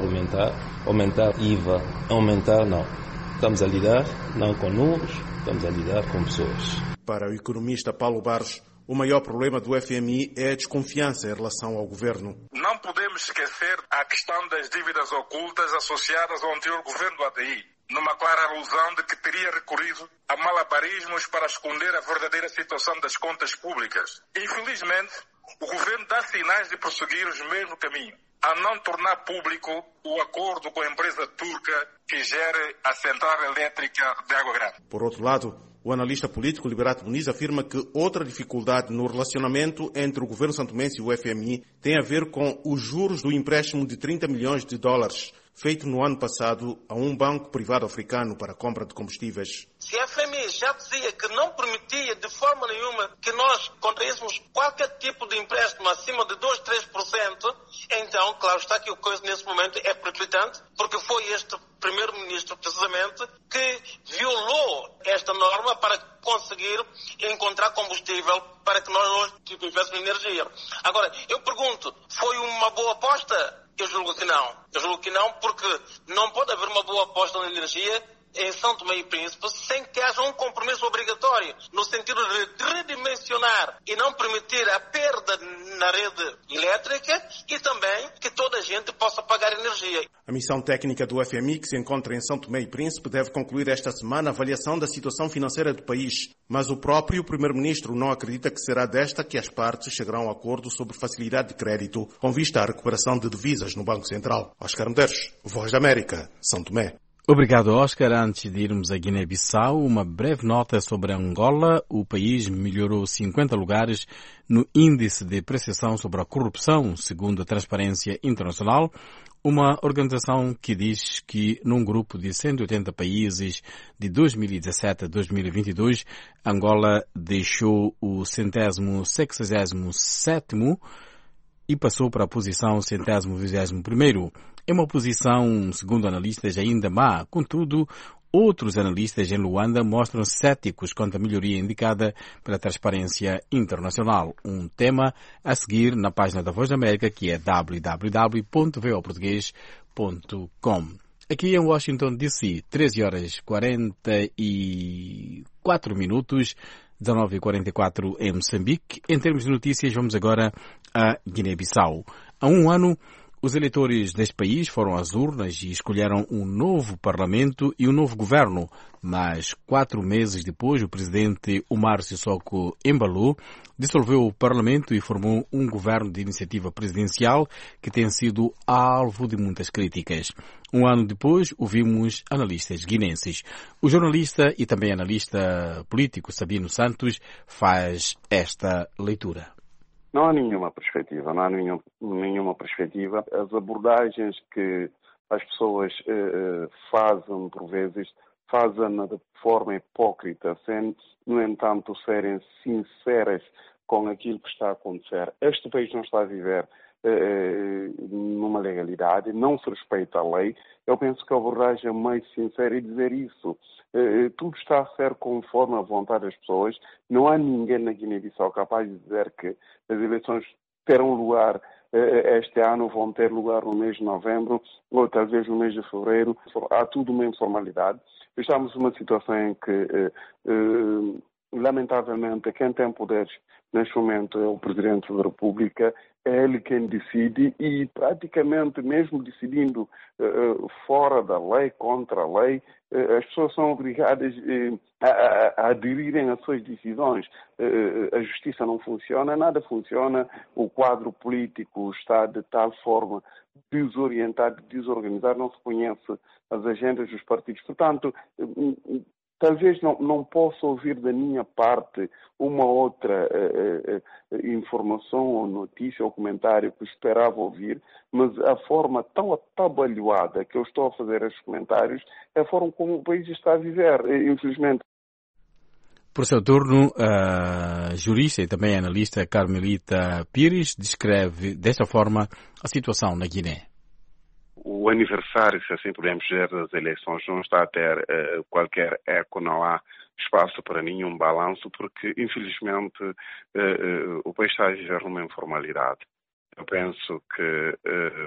IVA, não. Estamos a lidar não com números, estamos a lidar com pessoas. Para o economista Paulo Barros, o maior problema do FMI é a desconfiança em relação ao governo. Não podemos esquecer a questão das dívidas ocultas associadas ao anterior governo do ADI, numa clara alusão de que teria recorrido a malabarismos para esconder a verdadeira situação das contas públicas. Infelizmente, o governo dá sinais de prosseguir o mesmo caminho, a não tornar público o acordo com a empresa turca que gere a central elétrica de Água Grande. Por outro lado, o analista político Liberato Muniz afirma que outra dificuldade no relacionamento entre o governo santomense e o FMI tem a ver com os juros do empréstimo de 30 milhões de dólares feito no ano passado a um banco privado africano para a compra de combustíveis. Se a FMI já dizia que não permitia de forma nenhuma que nós contraíssemos qualquer tipo de empréstimo acima de 2, 3%, então, claro está que o coisa nesse momento é periclitante, porque foi este primeiro-ministro, precisamente, que violou esta norma para conseguir encontrar combustível para que nós hoje tivéssemos energia. Agora, eu pergunto, foi uma boa aposta? Eu julgo que não. Eu julgo que não, porque não pode haver uma boa aposta na energia em São Tomé e Príncipe sem que haja um compromisso obrigatório, no sentido de redimensionar e não permitir a perda na rede elétrica e também que toda a gente possa pagar energia. A missão técnica do FMI, que se encontra em São Tomé e Príncipe, deve concluir esta semana a avaliação da situação financeira do país. Mas o próprio primeiro-ministro não acredita que será desta que as partes chegarão a acordo sobre facilidade de crédito com vista à recuperação de divisas no Banco Central. Oscar Medeiros, Voz da América, São Tomé. Obrigado, Oscar. Antes de irmos a Guiné-Bissau, uma breve nota sobre Angola. O país melhorou 50 lugares no índice de percepção sobre a corrupção, segundo a Transparência Internacional, uma organização que diz que num grupo de 180 países de 2017 a 2022, Angola deixou o 167º e passou para a posição 121º. É uma posição, segundo analistas, ainda má. Contudo, outros analistas em Luanda mostram céticos quanto à melhoria indicada pela Transparência Internacional. Um tema a seguir na página da Voz da América, que é www.voportugues.com. Aqui em Washington, D.C., 13 horas 44 minutos, 19h44 em Moçambique. Em termos de notícias, vamos agora a Guiné-Bissau. Há um ano, os eleitores deste país foram às urnas e escolheram um novo parlamento e um novo governo, mas 4 meses depois o presidente Umaro Sissoko Embaló dissolveu o parlamento e formou um governo de iniciativa presidencial que tem sido alvo de muitas críticas. Um ano depois, ouvimos analistas guinenses. O jornalista e também analista político Sabino Santos faz esta leitura. Não há nenhuma perspectiva, As abordagens que as pessoas fazem, por vezes, fazem de forma hipócrita, sem, no entanto, serem sinceras com aquilo que está a acontecer. Este país não está a viver numa legalidade, não se respeita a lei. Eu penso que a abordagem é mais sincera e dizer isso. Tudo está a ser conforme a vontade das pessoas. Não há ninguém na Guiné-Bissau capaz de dizer que as eleições terão lugar este ano, vão ter lugar no mês de novembro ou talvez no mês de fevereiro. Há tudo uma informalidade. Estamos numa situação em que, lamentavelmente, quem tem poderes neste momento é o Presidente da República, é ele quem decide e praticamente mesmo decidindo fora da lei, contra a lei, as pessoas são obrigadas a aderirem às suas decisões. A justiça não funciona, nada funciona, o quadro político está de tal forma desorientado, desorganizado, não se conhece as agendas dos partidos. Portanto, talvez não possa ouvir da minha parte uma outra informação ou notícia ou comentário que eu esperava ouvir, mas a forma tão atabalhoada que eu estou a fazer estes comentários é a forma como o país está a viver, infelizmente. Por seu turno, a jurista e também analista Carmelita Pires descreve desta forma a situação na Guiné. O aniversário, se assim podemos dizer, das eleições não está a ter qualquer eco, não há espaço para nenhum balanço, porque, infelizmente, o país está a viver numa informalidade. Eu penso que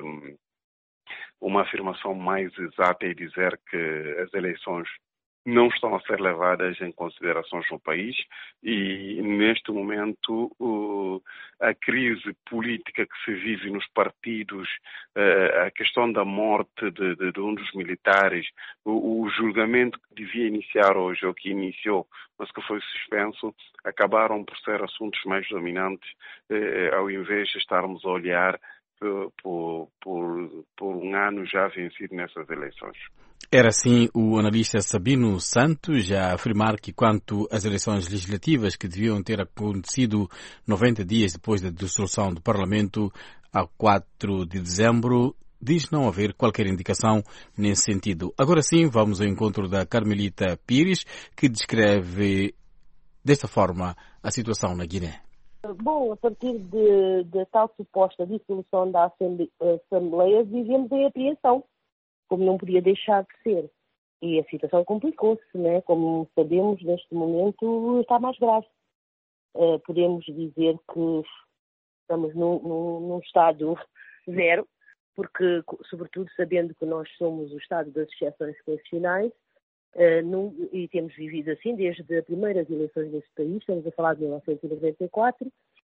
uma afirmação mais exata é dizer que as eleições não estão a ser levadas em considerações no país e, neste momento, a crise política que se vive nos partidos, a questão da morte de um dos militares, o julgamento que devia iniciar hoje, ou que iniciou, mas que foi suspenso, acabaram por ser assuntos mais dominantes, ao invés de estarmos a olhar por um ano já vencido nessas eleições. Era assim o analista Sabino Santos a afirmar que quanto às eleições legislativas que deviam ter acontecido 90 dias depois da dissolução do Parlamento, a 4 de dezembro, diz não haver qualquer indicação nesse sentido. Agora sim, vamos ao encontro da Carmelita Pires, que descreve desta forma a situação na Guiné. Bom, a partir de tal suposta dissolução da Assembleia, vivemos em apreensão, como não podia deixar de ser. E a situação complicou-se, né? Como sabemos, neste momento está mais grave. Podemos dizer que estamos num estado zero, porque, sobretudo, sabendo que nós somos o estado das exceções constitucionais, e temos vivido assim desde as primeiras eleições deste país, estamos a falar de 1994,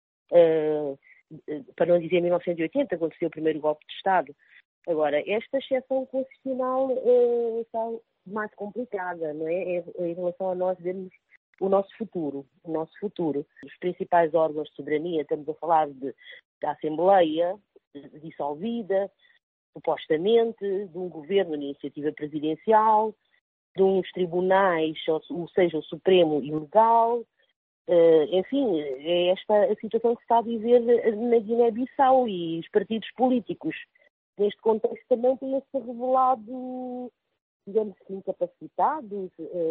para não dizer 1980, aconteceu o primeiro golpe de Estado. Agora, esta exceção constitucional está mais complicada, não é? Em relação a nós vermos o nosso futuro. Os principais órgãos de soberania, estamos a falar da Assembleia dissolvida, supostamente, de um governo de iniciativa presidencial, de uns tribunais, ou seja, o Supremo ilegal. Enfim, é esta a situação que se está a viver na Guiné-Bissau, e os partidos políticos neste contexto também têm-se revelado, digamos que incapacitados,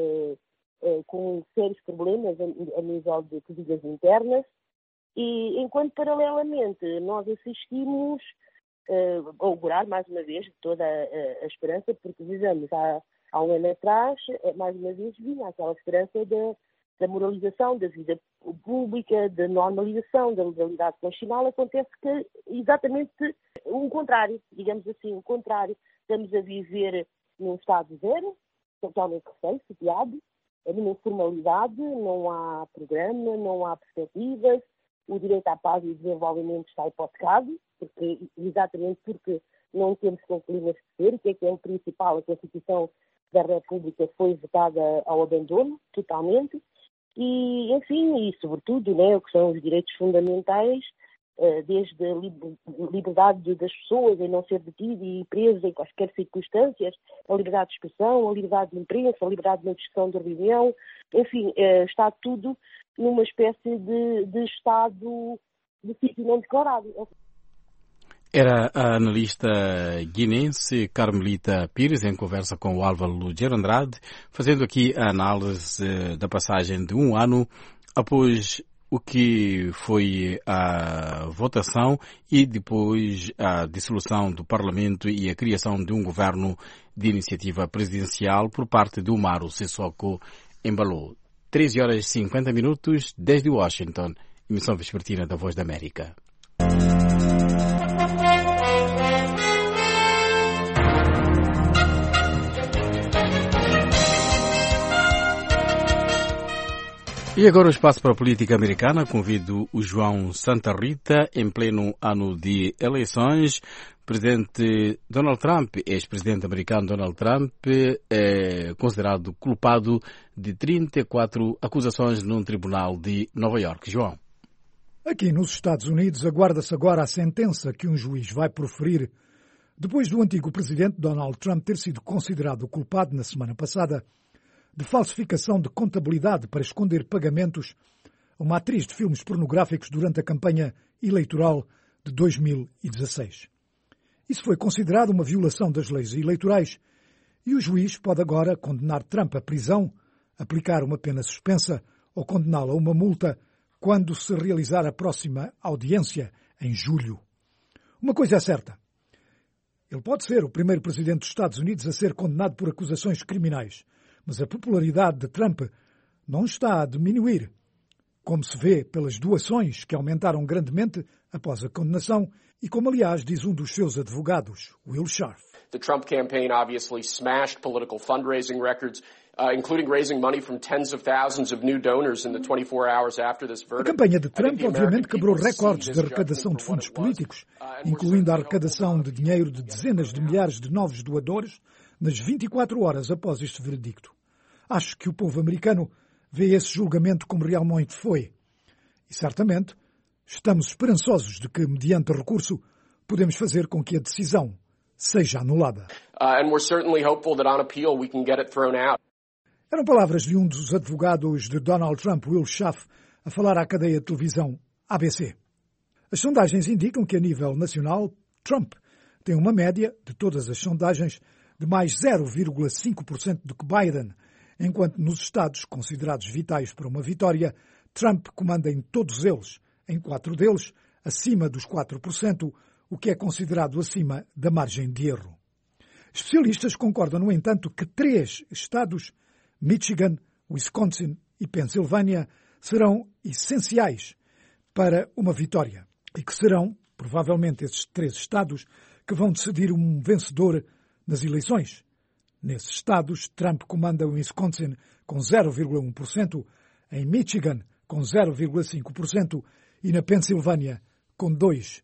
com sérios problemas a nível de políticas internas, e enquanto paralelamente nós assistimos a augurar mais uma vez toda a esperança, porque vivemos há um ano atrás, mais uma vez vinha aquela esperança da moralização da vida pública, da normalização da legalidade constitucional. Acontece que exatamente o contrário, digamos assim, o contrário. Estamos a viver num estado zero, totalmente receio, sitiado, numa informalidade, não há programa, não há perspectivas, o direito à paz e desenvolvimento está hipotecado, exatamente porque não temos concluído a perceber o que é o principal. A Constituição da República foi votada ao abandono, totalmente, e, enfim, e sobretudo, né, o que são os direitos fundamentais, desde a liberdade das pessoas em não ser detido e preso em quaisquer circunstâncias, a liberdade de expressão, a liberdade de imprensa, a liberdade de manifestação de reunião, enfim, está tudo numa espécie de estado de sítio não declarado. Era a analista guinense Carmelita Pires em conversa com o Álvaro Lugero Andrade, fazendo aqui a análise da passagem de um ano após o que foi a votação e depois a dissolução do Parlamento e a criação de um governo de iniciativa presidencial por parte de Umaru Sissoko Embalo. 13 horas e 50 minutos desde Washington, emissão vespertina da Voz da América. E agora o espaço para a política americana. Convido o João Santa Rita, em pleno ano de eleições. Presidente Donald Trump, ex-presidente americano Donald Trump, é considerado culpado de 34 acusações num tribunal de Nova Iorque. João. Aqui nos Estados Unidos aguarda-se agora a sentença que um juiz vai proferir depois do antigo presidente Donald Trump ter sido considerado culpado na semana passada de falsificação de contabilidade para esconder pagamentos a uma atriz de filmes pornográficos durante a campanha eleitoral de 2016. Isso foi considerado uma violação das leis eleitorais e o juiz pode agora condenar Trump à prisão, aplicar uma pena suspensa ou condená-lo a uma multa quando se realizar a próxima audiência em julho. Uma coisa é certa. Ele pode ser o primeiro presidente dos Estados Unidos a ser condenado por acusações criminais, mas a popularidade de Trump não está a diminuir, como se vê pelas doações que aumentaram grandemente após a condenação e como, aliás, diz um dos seus advogados, Will Scharf. The Trump campaign obviously smashed political fundraising records, including raising money from tens of thousands of new donors in the 24 hours after this verdict. A campanha de Trump, obviamente, quebrou recordes de arrecadação de fundos políticos, incluindo a arrecadação de dinheiro de dezenas de milhares de novos doadores nas 24 horas após este veredicto. Acho que o povo americano vê esse julgamento como realmente foi. E, certamente, estamos esperançosos de que, mediante recurso, podemos fazer com que a decisão seja anulada. Eram palavras de um dos advogados de Donald Trump, Will Scharf, a falar à cadeia de televisão ABC. As sondagens indicam que, a nível nacional, Trump tem uma média, de todas as sondagens, de mais 0,5% do que Biden, enquanto nos estados considerados vitais para uma vitória, Trump comanda em todos eles, em 4 deles, acima dos 4%, o que é considerado acima da margem de erro. Especialistas concordam, no entanto, que 3 estados, Michigan, Wisconsin e Pensilvânia, serão essenciais para uma vitória e que serão, provavelmente, esses 3 estados que vão decidir um vencedor nas eleições. Nesses estados, Trump comanda o Wisconsin com 0,1%, em Michigan com 0,5% e na Pensilvânia com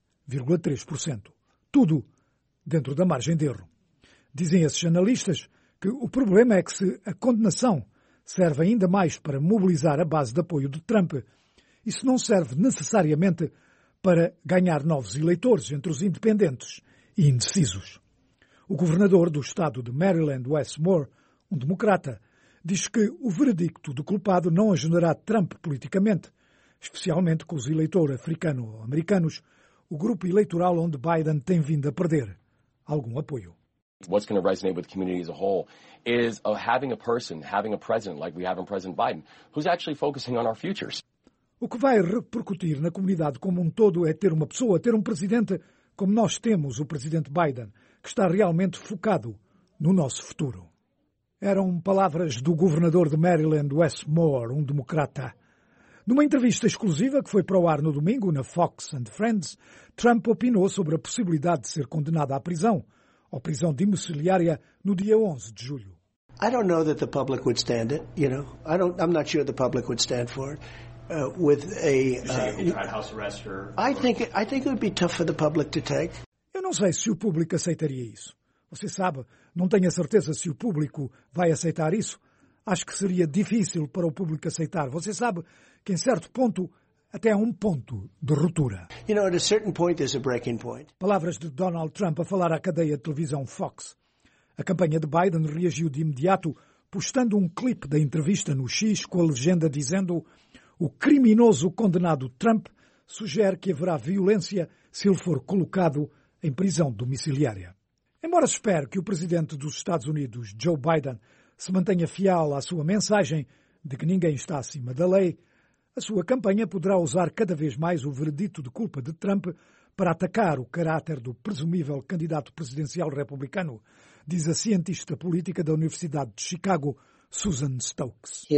2,3%. Tudo dentro da margem de erro. Dizem esses analistas que o problema é que se a condenação serve ainda mais para mobilizar a base de apoio de Trump, isso não serve necessariamente para ganhar novos eleitores entre os independentes e indecisos. O governador do estado de Maryland, Wes Moore, um democrata, diz que o veredicto do culpado não ajudará Trump politicamente, especialmente com os eleitores africano-americanos, o grupo eleitoral onde Biden tem vindo a perder algum apoio. What's going to resonate with the community as a whole is having a person, having a president like we have in President Biden, who's actually focusing on our futures. O que vai repercutir na comunidade como um todo é ter uma pessoa, ter um presidente como nós temos o presidente Biden, que está realmente focado no nosso futuro. Eram palavras do governador de Maryland, Wes Moore, um democrata. Numa entrevista exclusiva que foi para o ar no domingo na Fox and Friends, Trump opinou sobre a possibilidade de ser condenado à prisão, ou prisão domiciliária, no dia 11 de julho. I don't know that the public would stand it, you know. I'm not sure the public would stand for it. I think it would be tough for the public to take. Eu não sei se o público aceitaria isso. Você sabe, não tenho a certeza se o público vai aceitar isso. Acho que seria difícil para o público aceitar. Você sabe que em certo ponto, até há um ponto de ruptura. You know, at a certain point there's a breaking point. Palavras de Donald Trump a falar à cadeia de televisão Fox. A campanha de Biden reagiu de imediato, postando um clipe da entrevista no X com a legenda dizendo: o criminoso condenado Trump sugere que haverá violência se ele for colocado em prisão domiciliária. Embora se espere que o presidente dos Estados Unidos, Joe Biden, se mantenha fiel à sua mensagem de que ninguém está acima da lei, a sua campanha poderá usar cada vez mais o veredito de culpa de Trump para atacar o caráter do presumível candidato presidencial republicano, diz a cientista política da Universidade de Chicago, Susan Stokes. His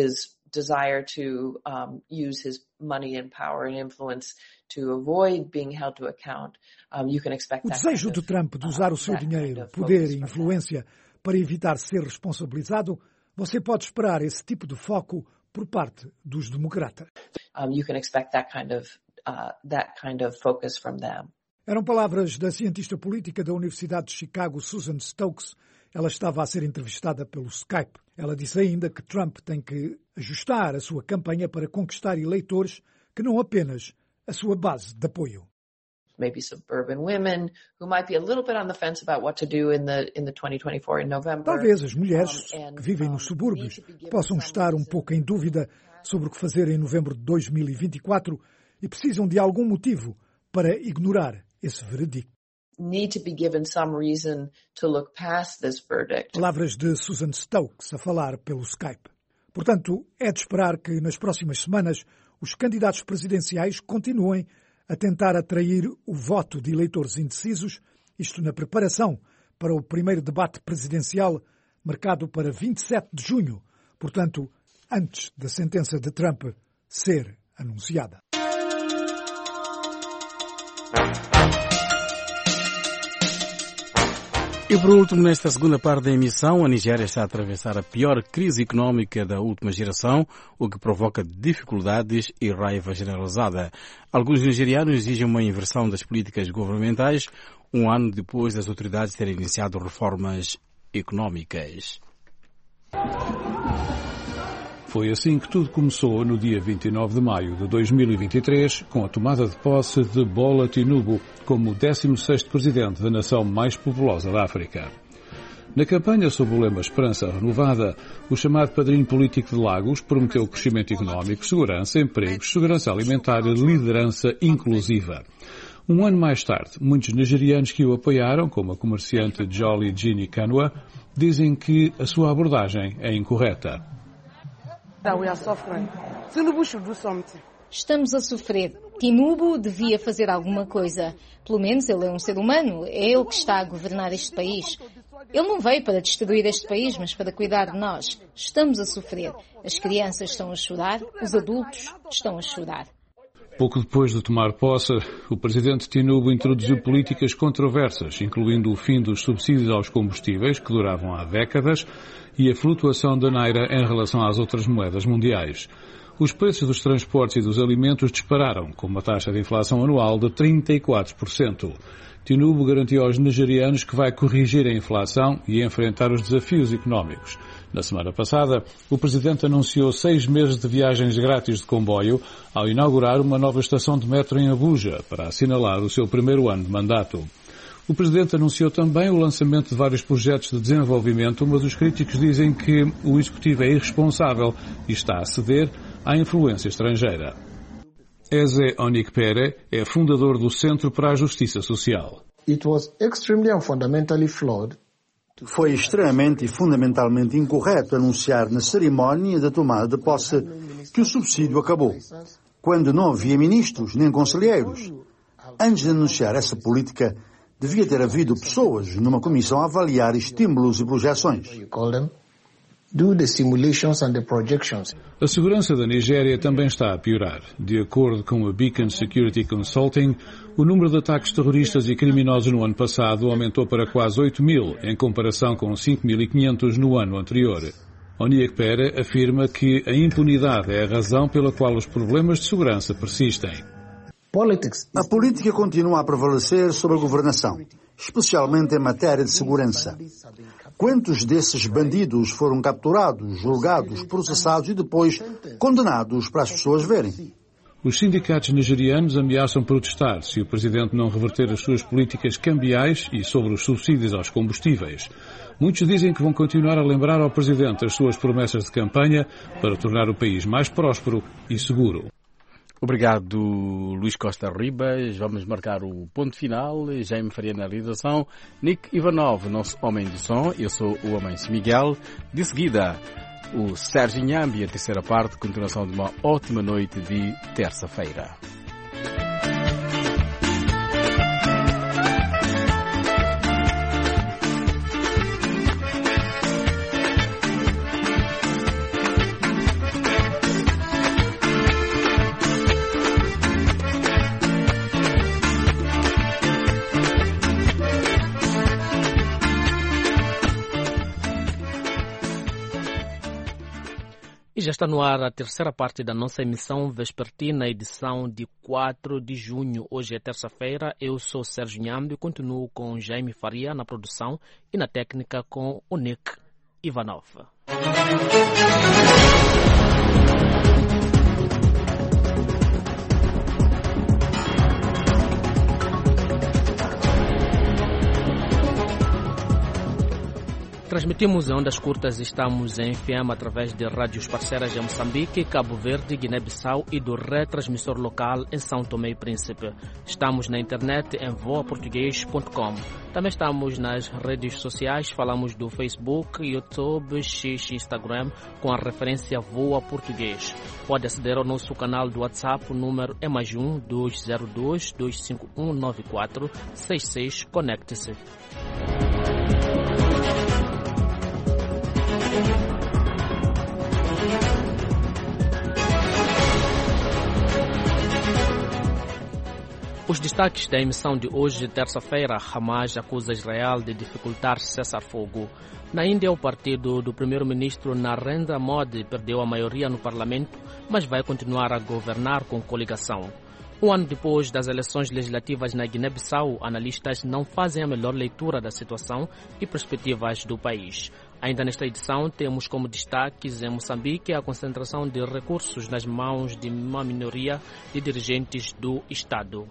desire to use his money and power and influence to avoid being held to account, you can expect that. O desejo de Trump de usar o seu dinheiro, poder e influência para evitar ser responsabilizado, você pode esperar esse tipo de foco por parte dos democratas. You can expect that kind of focus from them. Eram palavras da cientista política da Universidade de Chicago, Susan Stokes. Ela estava a ser entrevistada pelo Skype. Ela disse ainda que Trump tem que ajustar a sua campanha para conquistar eleitores que não apenas a sua base de apoio. Maybe suburban women who might be a little bit on the fence about what to do in the 2024 in November. Talvez as mulheres que vivem nos subúrbios possam estar um pouco em dúvida sobre o que fazer em novembro de 2024 e precisam de algum motivo para ignorar esse veredicto. Need to be given some reason to look past this verdict. Palavras de Susan Stokes a falar pelo Skype. Portanto, é de esperar que nas próximas semanas os candidatos presidenciais continuem a tentar atrair o voto de eleitores indecisos, isto na preparação para o primeiro debate presidencial marcado para 27 de junho, portanto, antes da sentença de Trump ser anunciada. E por último, nesta segunda parte da emissão, a Nigéria está a atravessar a pior crise económica da última geração, o que provoca dificuldades e raiva generalizada. Alguns nigerianos exigem uma inversão das políticas governamentais, um ano depois das autoridades terem iniciado reformas económicas. Foi assim que tudo começou no dia 29 de maio de 2023, com a tomada de posse de Bola Tinubu como o 16º presidente da nação mais populosa da África. Na campanha sob o lema Esperança Renovada, o chamado padrinho político de Lagos prometeu crescimento económico, segurança, empregos, segurança alimentar e liderança inclusiva. Um ano mais tarde, muitos nigerianos que o apoiaram, como a comerciante Jolly Ginny Kanwa, dizem que a sua abordagem é incorreta. Estamos a sofrer. Tinubu devia fazer alguma coisa. Pelo menos ele é um ser humano. É ele que está a governar este país. Ele não veio para destruir este país, mas para cuidar de nós. Estamos a sofrer. As crianças estão a chorar, os adultos estão a chorar. Pouco depois de tomar posse, o presidente Tinubu introduziu políticas controversas, incluindo o fim dos subsídios aos combustíveis, que duravam há décadas, e a flutuação da naira em relação às outras moedas mundiais. Os preços dos transportes e dos alimentos dispararam, com uma taxa de inflação anual de 34%. Tinubu garantiu aos nigerianos que vai corrigir a inflação e enfrentar os desafios económicos. Na semana passada, o presidente anunciou 6 meses de viagens grátis de comboio ao inaugurar uma nova estação de metro em Abuja, para assinalar o seu primeiro ano de mandato. O presidente anunciou também o lançamento de vários projetos de desenvolvimento, mas os críticos dizem que o executivo é irresponsável e está a ceder à influência estrangeira. Eze Onikpere é fundador do Centro para a Justiça Social. Foi extremamente e fundamentalmente incorreto anunciar na cerimónia da tomada de posse que o subsídio acabou, quando não havia ministros nem conselheiros. Antes de anunciar essa política, devia ter havido pessoas numa comissão a avaliar estímulos e projeções. A segurança da Nigéria também está a piorar. De acordo com a Beacon Security Consulting, o número de ataques terroristas e criminosos no ano passado aumentou para quase 8.000, em comparação com 5.500 no ano anterior. Oniekpere afirma que a impunidade é a razão pela qual os problemas de segurança persistem. A política continua a prevalecer sobre a governação, especialmente em matéria de segurança. Quantos desses bandidos foram capturados, julgados, processados e depois condenados para as pessoas verem? Os sindicatos nigerianos ameaçam protestar se o presidente não reverter as suas políticas cambiais e sobre os subsídios aos combustíveis. Muitos dizem que vão continuar a lembrar ao presidente as suas promessas de campanha para tornar o país mais próspero e seguro. Obrigado, Luís Costa Ribas. Vamos marcar o ponto final. Jaime Faria na realização. Nick Ivanov, nosso homem de som. Eu sou o Amancio Miguel. De seguida, o Sérgio Nhambi, a terceira parte, continuação de uma ótima noite de terça-feira. E já está no ar a terceira parte da nossa emissão vespertina, edição de 4 de junho. Hoje é terça-feira, eu sou Sérgio Nhambi e continuo com Jaime Faria na produção e na técnica com o Nick Ivanov. Transmitimos em ondas curtas, estamos em FM através de rádios parceiras em Moçambique, Cabo Verde, Guiné-Bissau e do retransmissor local em São Tomé e Príncipe. Estamos na internet em voaportuguês.com. Também estamos nas redes sociais, falamos do Facebook, YouTube, X e Instagram com a referência Voa Português. Pode aceder ao nosso canal do WhatsApp, o número é +1 202 251 9466. Conecte-se. Os destaques da emissão de hoje, terça-feira, Hamas acusa Israel de dificultar cessar-fogo. Na Índia, o partido do primeiro-ministro Narendra Modi perdeu a maioria no parlamento, mas vai continuar a governar com coligação. Um ano depois das eleições legislativas na Guiné-Bissau, analistas não fazem a melhor leitura da situação e perspectivas do país. Ainda nesta edição, temos como destaques em Moçambique a concentração de recursos nas mãos de uma minoria de dirigentes do Estado.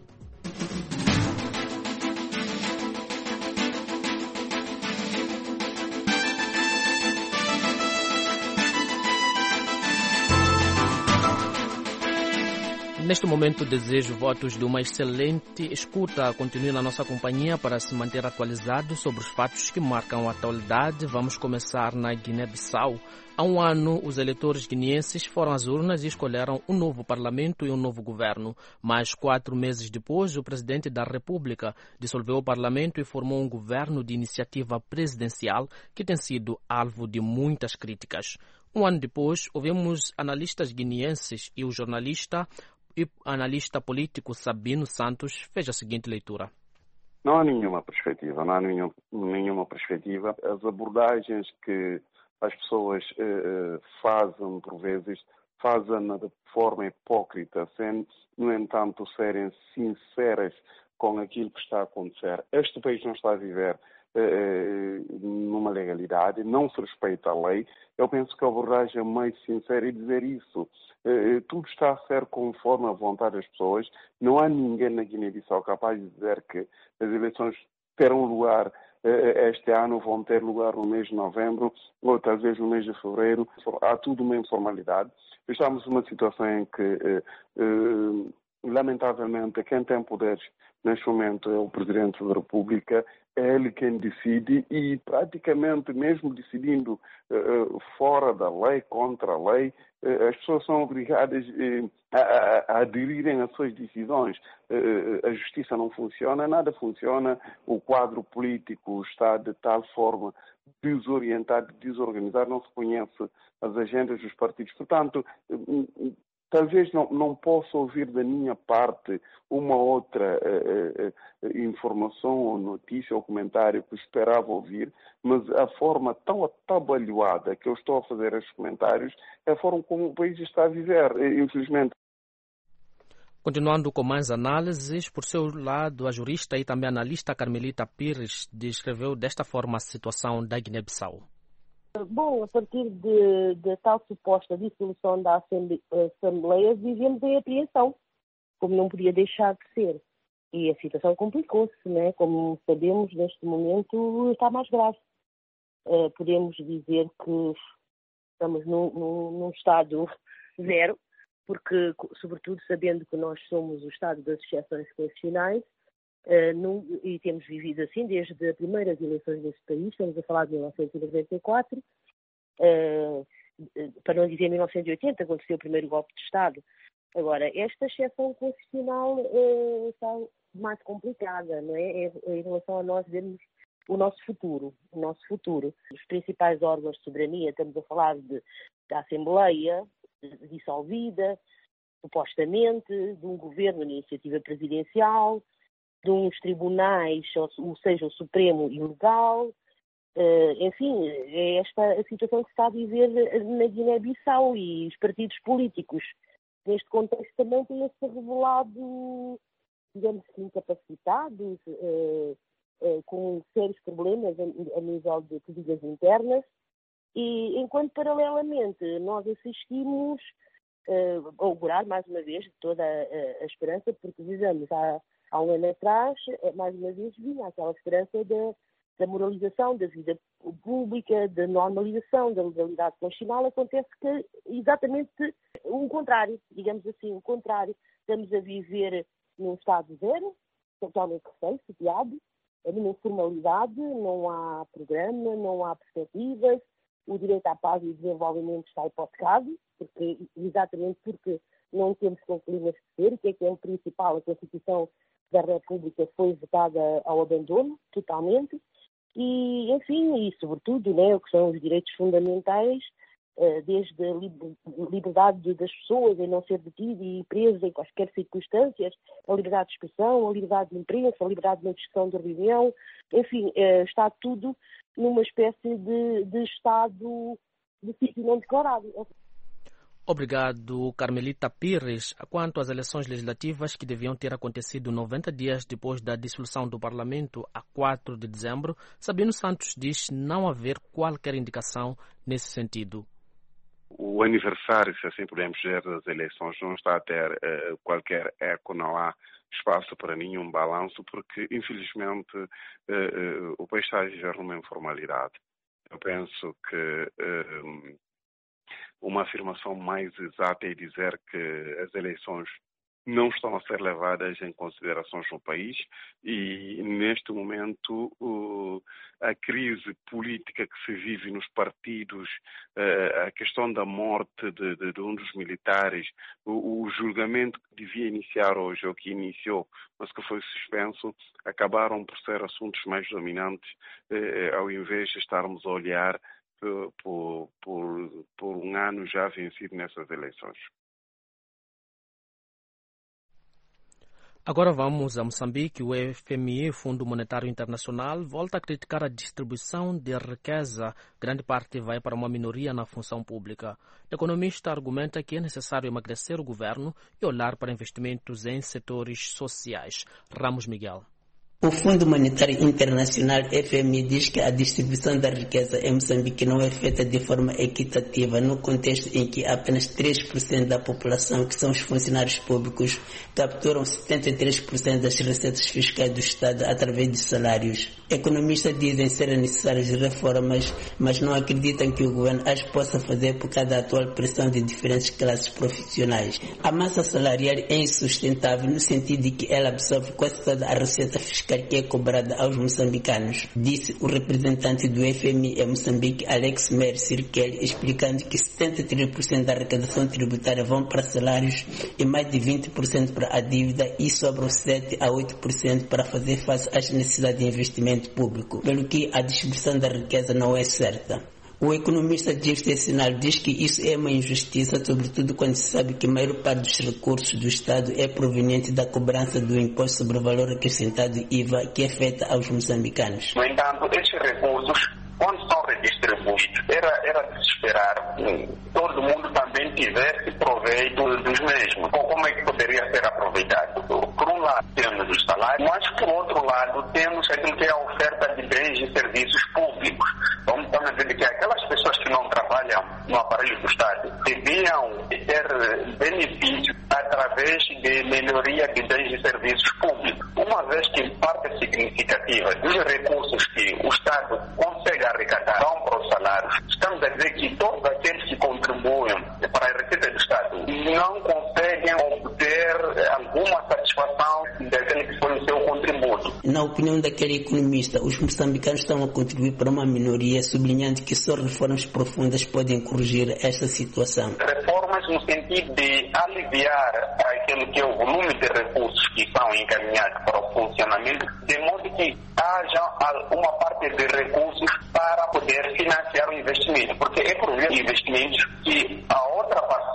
Neste momento, desejo votos de uma excelente escuta. Continue na nossa companhia para se manter atualizado sobre os fatos que marcam a atualidade. Vamos começar na Guiné-Bissau. Há um ano, os eleitores guineenses foram às urnas e escolheram um novo parlamento e um novo governo. Mas 4 meses depois, o presidente da República dissolveu o parlamento e formou um governo de iniciativa presidencial que tem sido alvo de muitas críticas. Um ano depois, ouvimos analistas guineenses e o jornalista e analista político Sabino Santos fez a seguinte leitura. Não há nenhuma perspectiva. As abordagens que as pessoas fazem, por vezes, fazem de forma hipócrita, sem, no entanto, serem sinceras com aquilo que está a acontecer. Este país não está a viver numa legalidade, não se respeita a lei. Eu penso que a abordagem mais sincera é dizer isso. Tudo está a ser conforme a vontade das pessoas. Não há ninguém na Guiné-Bissau capaz de dizer que as eleições terão lugar este ano, vão ter lugar no mês de novembro ou talvez no mês de fevereiro. Há tudo uma informalidade. Estamos numa situação em que lamentavelmente, quem tem poderes neste momento é o Presidente da República, é ele quem decide e praticamente mesmo decidindo fora da lei, contra a lei, as pessoas são obrigadas a aderirem às suas decisões. A justiça não funciona, nada funciona, o quadro político está de tal forma desorientado, desorganizado, não se conhece as agendas dos partidos. Portanto, talvez não possa ouvir da minha parte uma outra informação ou notícia ou comentário que eu esperava ouvir, mas a forma tão atabalhoada que eu estou a fazer estes comentários é a forma como o país está a viver, infelizmente. Continuando com mais análises, por seu lado, a jurista e também analista Carmelita Pires descreveu desta forma a situação da Guiné-Bissau. Bom, a partir de tal suposta dissolução da Assembleia, vivemos em apreensão, como não podia deixar de ser. E a situação complicou-se, né? Como sabemos, neste momento está mais grave. Podemos dizer que estamos num estado zero, porque, sobretudo, sabendo que nós somos o estado das exceções constitucionais, e temos vivido assim desde as primeiras eleições deste país, estamos a falar de 1994, para não dizer 1980, aconteceu o primeiro golpe de Estado. Agora, esta exceção constitucional está mais complicada, não é? Em relação a nós vermos o nosso futuro. Os principais órgãos de soberania, estamos a falar da Assembleia dissolvida, supostamente, de um governo de iniciativa presidencial, de uns tribunais, ou seja, o Supremo ilegal, Enfim, é esta a situação que se está a viver na Guiné-Bissau, e os partidos políticos neste contexto também têm-se revelado, digamos que incapacitados, com sérios problemas a nível de políticas internas, e enquanto paralelamente nós assistimos a augurar mais uma vez toda a esperança, porque vejamos, há um ano atrás, mais uma vez vinha aquela esperança da moralização da vida pública, da normalização da legalidade constitucional. Acontece que exatamente o contrário, digamos assim, o contrário. Estamos a viver num estado zero, totalmente receio, sitiado, numa informalidade, não há programa, não há perspectivas, o direito à paz e desenvolvimento está hipotecado, exatamente porque não temos concluído a ser, que é o principal. A Constituição da República foi votada ao abandono, totalmente, e, enfim, e sobretudo, né, o que são os direitos fundamentais, desde a liberdade das pessoas em não ser detido e preso em quaisquer circunstâncias, a liberdade de expressão, a liberdade de imprensa, a liberdade de expressão de reunião, enfim, está tudo numa espécie de estado de sítio não declarado. Obrigado, Carmelita Pires. Quanto às eleições legislativas que deviam ter acontecido 90 dias depois da dissolução do Parlamento, a 4 de dezembro, Sabino Santos diz não haver qualquer indicação nesse sentido. O aniversário, se assim podemos dizer, das eleições não está a ter qualquer eco, não há espaço para nenhum balanço, porque, infelizmente, o país está a viver numa informalidade. Eu penso que uma afirmação mais exata é dizer que as eleições não estão a ser levadas em considerações no país e, neste momento, a crise política que se vive nos partidos, a questão da morte de um dos militares, o julgamento que devia iniciar hoje, ou que iniciou, mas que foi suspenso, acabaram por ser assuntos mais dominantes, ao invés de estarmos a olhar por um ano já vencido nessas eleições. Agora vamos a Moçambique. O FMI, Fundo Monetário Internacional, volta a criticar a distribuição de riqueza. Grande parte vai para uma minoria na função pública. O economista argumenta que é necessário emagrecer o governo e olhar para investimentos em setores sociais. Ramos Miguel. O Fundo Monetário Internacional, FMI, diz que a distribuição da riqueza em Moçambique não é feita de forma equitativa no contexto em que apenas 3% da população, que são os funcionários públicos, capturam 73% das receitas fiscais do Estado através de salários. Economistas dizem serem necessárias reformas, mas não acreditam que o governo as possa fazer por causa da atual pressão de diferentes classes profissionais. A massa salarial é insustentável no sentido de que ela absorve quase toda a receita fiscal que é cobrada aos moçambicanos, disse o representante do FMI em Moçambique, Alex Mercirkel, explicando que 73% da arrecadação tributária vão para salários e mais de 20% para a dívida e sobram 7 a 8% para fazer face às necessidades de investimento público, pelo que a distribuição da riqueza não é certa. O economista Dirce diz que isso é uma injustiça, sobretudo quando se sabe que a maior parte dos recursos do Estado é proveniente da cobrança do imposto sobre o valor acrescentado IVA, que é feita aos moçambicanos. No entanto, estes recursos, quando são redistribuídos, era de se esperar que todo mundo também tivesse proveito dos mesmos. Como é que poderia ser aproveitado? Por um lado, temos os salários, mas por outro lado, temos aquilo que é a oferta de bens e serviços públicos. Vamos dizer que aquelas pessoas que não trabalham no aparelho do Estado deviam ter benefícios através de melhoria de bens e serviços públicos. Uma vez que parte significativa dos recursos que o Estado consegue arrecadar vão para os salários, estamos a dizer que todos aqueles que contribuem para a receita do Estado não conseguem obter alguma satisfação daquele que foi o seu contributo. Na opinião daquele economista, os moçambicanos estão a contribuir para uma minoria, sublinhando que só reformas profundas podem corrigir esta situação. Reformas no sentido de aliviar aquele que é o volume de recursos que são encaminhados para o funcionamento, de modo que haja uma parte de recursos para poder financiar o investimento, porque é por via de investimentos que a outra parcela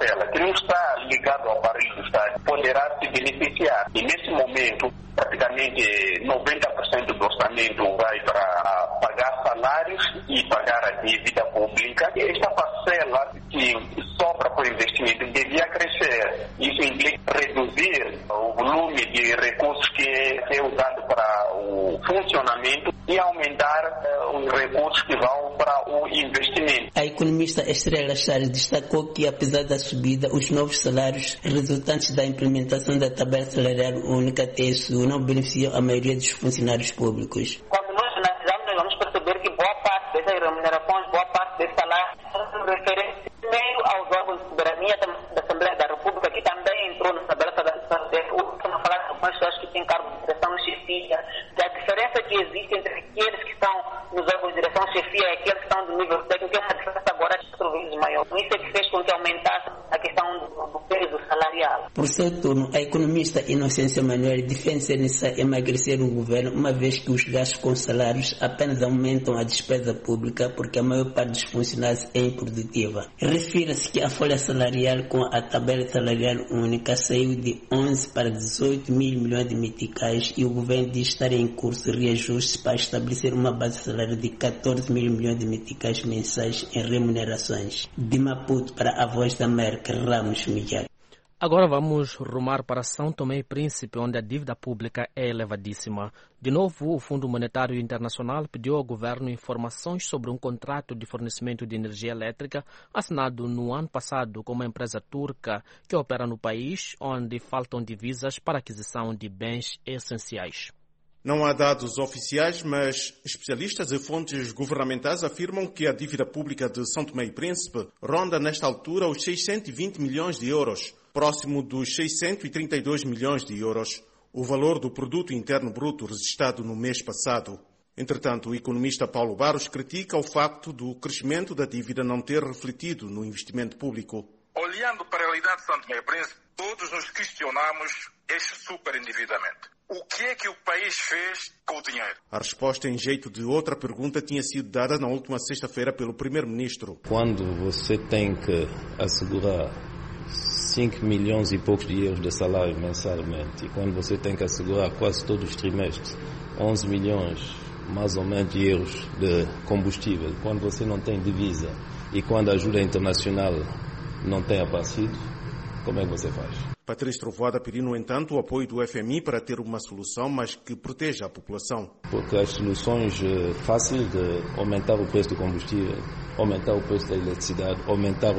parcela que não está ligada ao barril do Estado poderá se beneficiar. E nesse momento, praticamente 90% do orçamento vai para pagar salários e pagar a dívida pública. E esta parcela que sobra para o investimento devia crescer. Isso implica reduzir o volume de recursos que é usado para o funcionamento e aumentar os recursos que vão para o investimento. A economista Estrela Chaves destacou que, apesar da subida, os novos salários resultantes da implementação da tabela salarial única TSU não beneficiam a maioria dos funcionários públicos. Quando nós analisamos, nós vamos perceber que boa parte dessas remunerações, boa parte desse salário, se refere primeiro aos órgãos de soberania da Assembleia da República, que também entrou na tabela salarial. Estamos a falar de algumas pessoas que têm cargo de direção e chefia. A diferença que existe entre aqueles que estão nos órgãos de direção e chefia e aqueles que estão do nível técnico é uma diferença agora de 4 vezes maior. Isso é que fez com que aumentasse a questão do peso salarial. Por seu turno, a economista Inocência Manuel defende ser necessário emagrecer o governo, uma vez que os gastos com salários apenas aumentam a despesa pública, porque a maior parte dos funcionários é improdutiva. Refira-se que a folha salarial com a tabela salarial única saiu de 11 para 18 mil milhões de meticais e o governo diz estar em curso de reajustes para estabelecer uma base salarial de 14 mil milhões de meticais mensais em remunerações. De Maputo para a Voz da América, Ramos Miguel. Agora vamos rumar para São Tomé e Príncipe, onde a dívida pública é elevadíssima. De novo, o Fundo Monetário Internacional pediu ao governo informações sobre um contrato de fornecimento de energia elétrica assinado no ano passado com uma empresa turca que opera no país, onde faltam divisas para aquisição de bens essenciais. Não há dados oficiais, mas especialistas e fontes governamentais afirmam que a dívida pública de São Tomé e Príncipe ronda nesta altura os 620 milhões de euros, próximo dos 632 milhões de euros, o valor do Produto Interno Bruto registrado no mês passado. Entretanto, o economista Paulo Barros critica o facto do crescimento da dívida não ter refletido no investimento público. Olhando para a realidade de São Tomé e Príncipe, todos nos questionamos este superendividamento. O que é que o país fez com o dinheiro? A resposta em jeito de outra pergunta tinha sido dada na última sexta-feira pelo primeiro-ministro. Quando você tem que assegurar 5 milhões e poucos de euros de salário mensalmente e quando você tem que assegurar quase todos os trimestres 11 milhões mais ou menos de euros de combustível, quando você não tem divisa e quando a ajuda internacional não tem aparecido, como é que você faz? Patrício Trovoada pediu, no entanto, o apoio do FMI para ter uma solução, mas que proteja a população. Porque as soluções fáceis de aumentar o preço do combustível, aumentar o preço da eletricidade, aumentar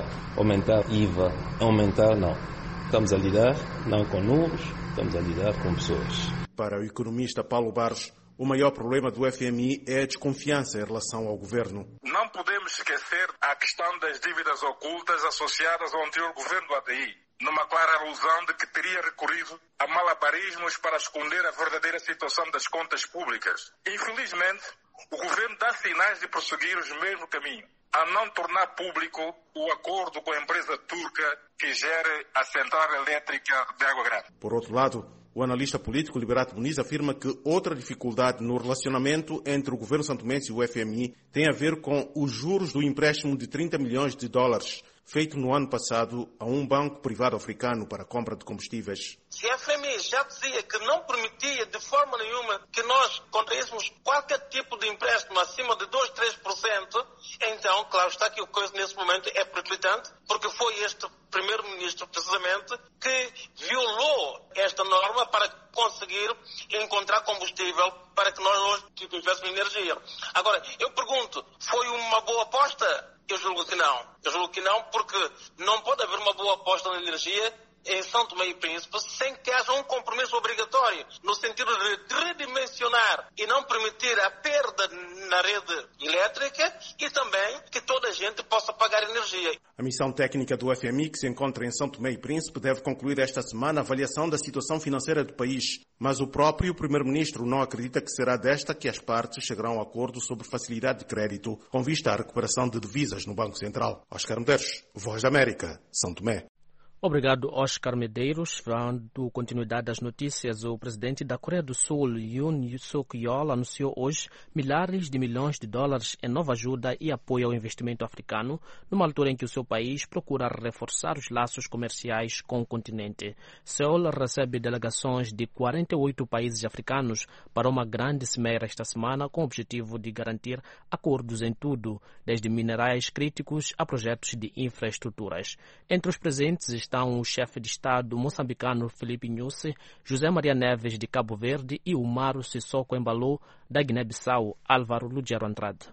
IVA, não. Estamos a lidar não com números, estamos a lidar com pessoas. Para o economista Paulo Barros, o maior problema do FMI é a desconfiança em relação ao governo. Não podemos esquecer a questão das dívidas ocultas associadas ao anterior governo do ADI, numa clara alusão de que teria recorrido a malabarismos para esconder a verdadeira situação das contas públicas. Infelizmente, o governo dá sinais de prosseguir o mesmo caminho, a não tornar público o acordo com a empresa turca que gere a central elétrica de Água Grande. Por outro lado, o analista político Liberato Muniz afirma que outra dificuldade no relacionamento entre o governo santomense e o FMI tem a ver com os juros do empréstimo de 30 milhões de dólares feito no ano passado a um banco privado africano para a compra de combustíveis. Se a FMI já dizia que não permitia de forma nenhuma que nós contraíssemos qualquer tipo de empréstimo acima de 2, 3%, então, claro está que o coisa nesse momento é periclitante, porque foi este primeiro-ministro, precisamente, que violou esta norma para conseguir encontrar combustível para que nós hoje tivéssemos energia. Agora, eu pergunto, foi uma boa aposta? Eu julgo que não. Eu julgo que não, porque não pode haver uma boa aposta na energia em São Tomé e Príncipe sem que haja um compromisso obrigatório no sentido de redimensionar e não permitir a perda na rede elétrica e também que toda a gente possa pagar energia. A missão técnica do FMI, que se encontra em São Tomé e Príncipe, deve concluir esta semana a avaliação da situação financeira do país. Mas o próprio primeiro-ministro não acredita que será desta que as partes chegarão a um acordo sobre facilidade de crédito com vista à recuperação de divisas no Banco Central. Oscar Medeiros, Voz da América, São Tomé. Obrigado, Oscar Medeiros. Dando continuidade às notícias, o presidente da Coreia do Sul, Yoon Suk-yeol, anunciou hoje milhares de milhões de dólares em nova ajuda e apoio ao investimento africano, numa altura em que o seu país procura reforçar os laços comerciais com o continente. Seul recebe delegações de 48 países africanos para uma grande cimeira esta semana, com o objetivo de garantir acordos em tudo, desde minerais críticos a projetos de infraestruturas. Entre os presentes estão o chefe de Estado moçambicano Filipe Nyusi, José Maria Neves de Cabo Verde e Umaro Sissoko Embalo da Guiné-Bissau, Álvaro Lugero Andrade.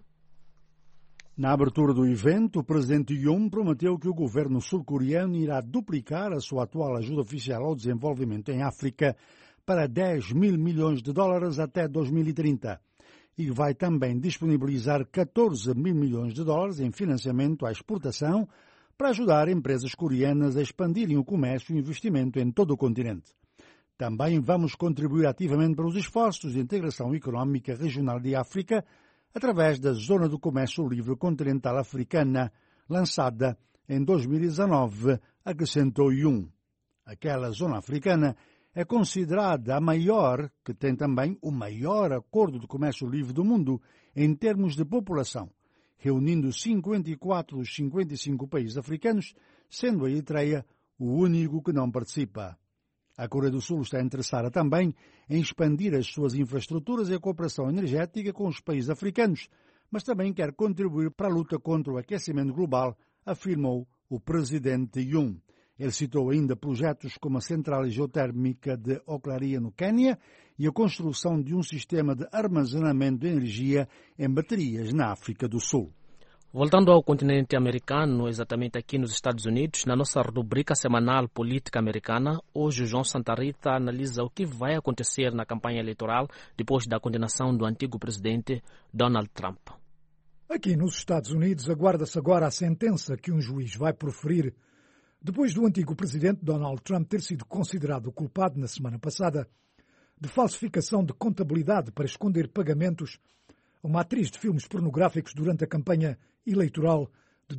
Na abertura do evento, o presidente Yoon prometeu que o governo sul-coreano irá duplicar a sua atual ajuda oficial ao desenvolvimento em África para 10 mil milhões de dólares até 2030 e vai também disponibilizar 14 mil milhões de dólares em financiamento à exportação para ajudar empresas coreanas a expandirem o comércio e investimento em todo o continente. Também vamos contribuir ativamente para os esforços de integração económica regional de África através da Zona do Comércio Livre Continental Africana, lançada em 2019, acrescentou Yoon. Aquela zona africana é considerada a maior, que tem também o maior acordo de comércio livre do mundo em termos de população, reunindo 54 dos 55 países africanos, sendo a Eritreia o único que não participa. A Coreia do Sul está interessada também em expandir as suas infraestruturas e a cooperação energética com os países africanos, mas também quer contribuir para a luta contra o aquecimento global, afirmou o presidente Yoon. Ele citou ainda projetos como a central geotérmica de Oclaria, no Quênia, e a construção de um sistema de armazenamento de energia em baterias na África do Sul. Voltando ao continente americano, exatamente aqui nos Estados Unidos, na nossa rubrica semanal Política Americana, hoje o João Santa Rita analisa o que vai acontecer na campanha eleitoral depois da condenação do antigo presidente Donald Trump. Aqui nos Estados Unidos, aguarda-se agora a sentença que um juiz vai proferir depois do antigo presidente Donald Trump ter sido considerado culpado na semana passada de falsificação de contabilidade para esconder pagamentos a uma atriz de filmes pornográficos durante a campanha eleitoral de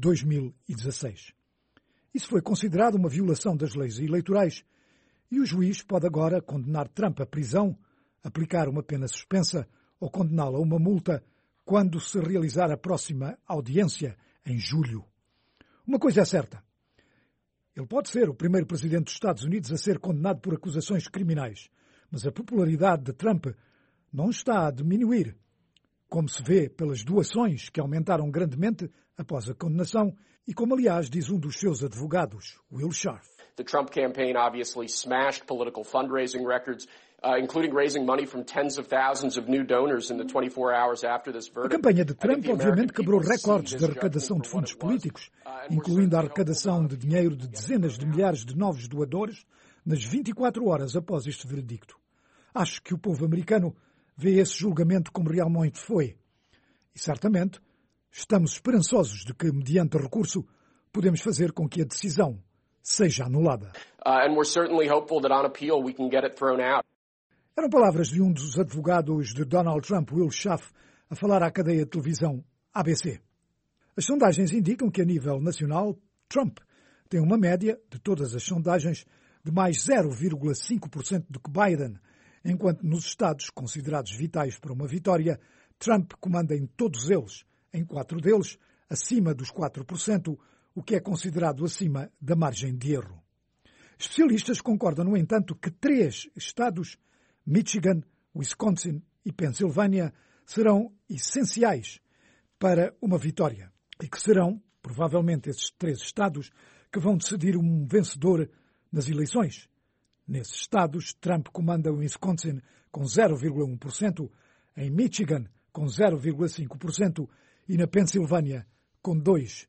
2016. Isso foi considerado uma violação das leis eleitorais e o juiz pode agora condenar Trump à prisão, aplicar uma pena suspensa ou condená-lo a uma multa quando se realizar a próxima audiência em julho. Uma coisa é certa. Ele pode ser o primeiro presidente dos Estados Unidos a ser condenado por acusações criminais, mas a popularidade de Trump não está a diminuir, como se vê pelas doações que aumentaram grandemente após a condenação e como, aliás, diz um dos seus advogados, Will Scharf. The Trump campaign obviously smashed political fundraising records, including raising money from tens of thousands of new donors in the 24 hours after this verdict. A campanha de Trump, obviamente, quebrou recordes de arrecadação de fundos políticos, incluindo a arrecadação de dinheiro de dezenas de milhares de novos doadores nas 24 horas após este veredicto. Acho que o povo americano vê esse julgamento como realmente foi. E, certamente, estamos esperançosos de que, mediante recurso, podemos fazer com que a decisão seja anulada. And we're certainly hopeful that on appeal we can get it thrown out. Eram palavras de um dos advogados de Donald Trump, Will Scharf, a falar à cadeia de televisão ABC. As sondagens indicam que, a nível nacional, Trump tem uma média, de todas as sondagens, de mais 0,5% do que Biden, enquanto nos estados considerados vitais para uma vitória, Trump comanda em todos eles, em 4 deles, acima dos 4%, o que é considerado acima da margem de erro. Especialistas concordam, no entanto, que 3 estados, Michigan, Wisconsin e Pensilvânia, serão essenciais para uma vitória e que serão, provavelmente, esses 3 estados que vão decidir um vencedor nas eleições. Nesses estados, Trump comanda o Wisconsin com 0,1%, em Michigan com 0,5% e na Pensilvânia com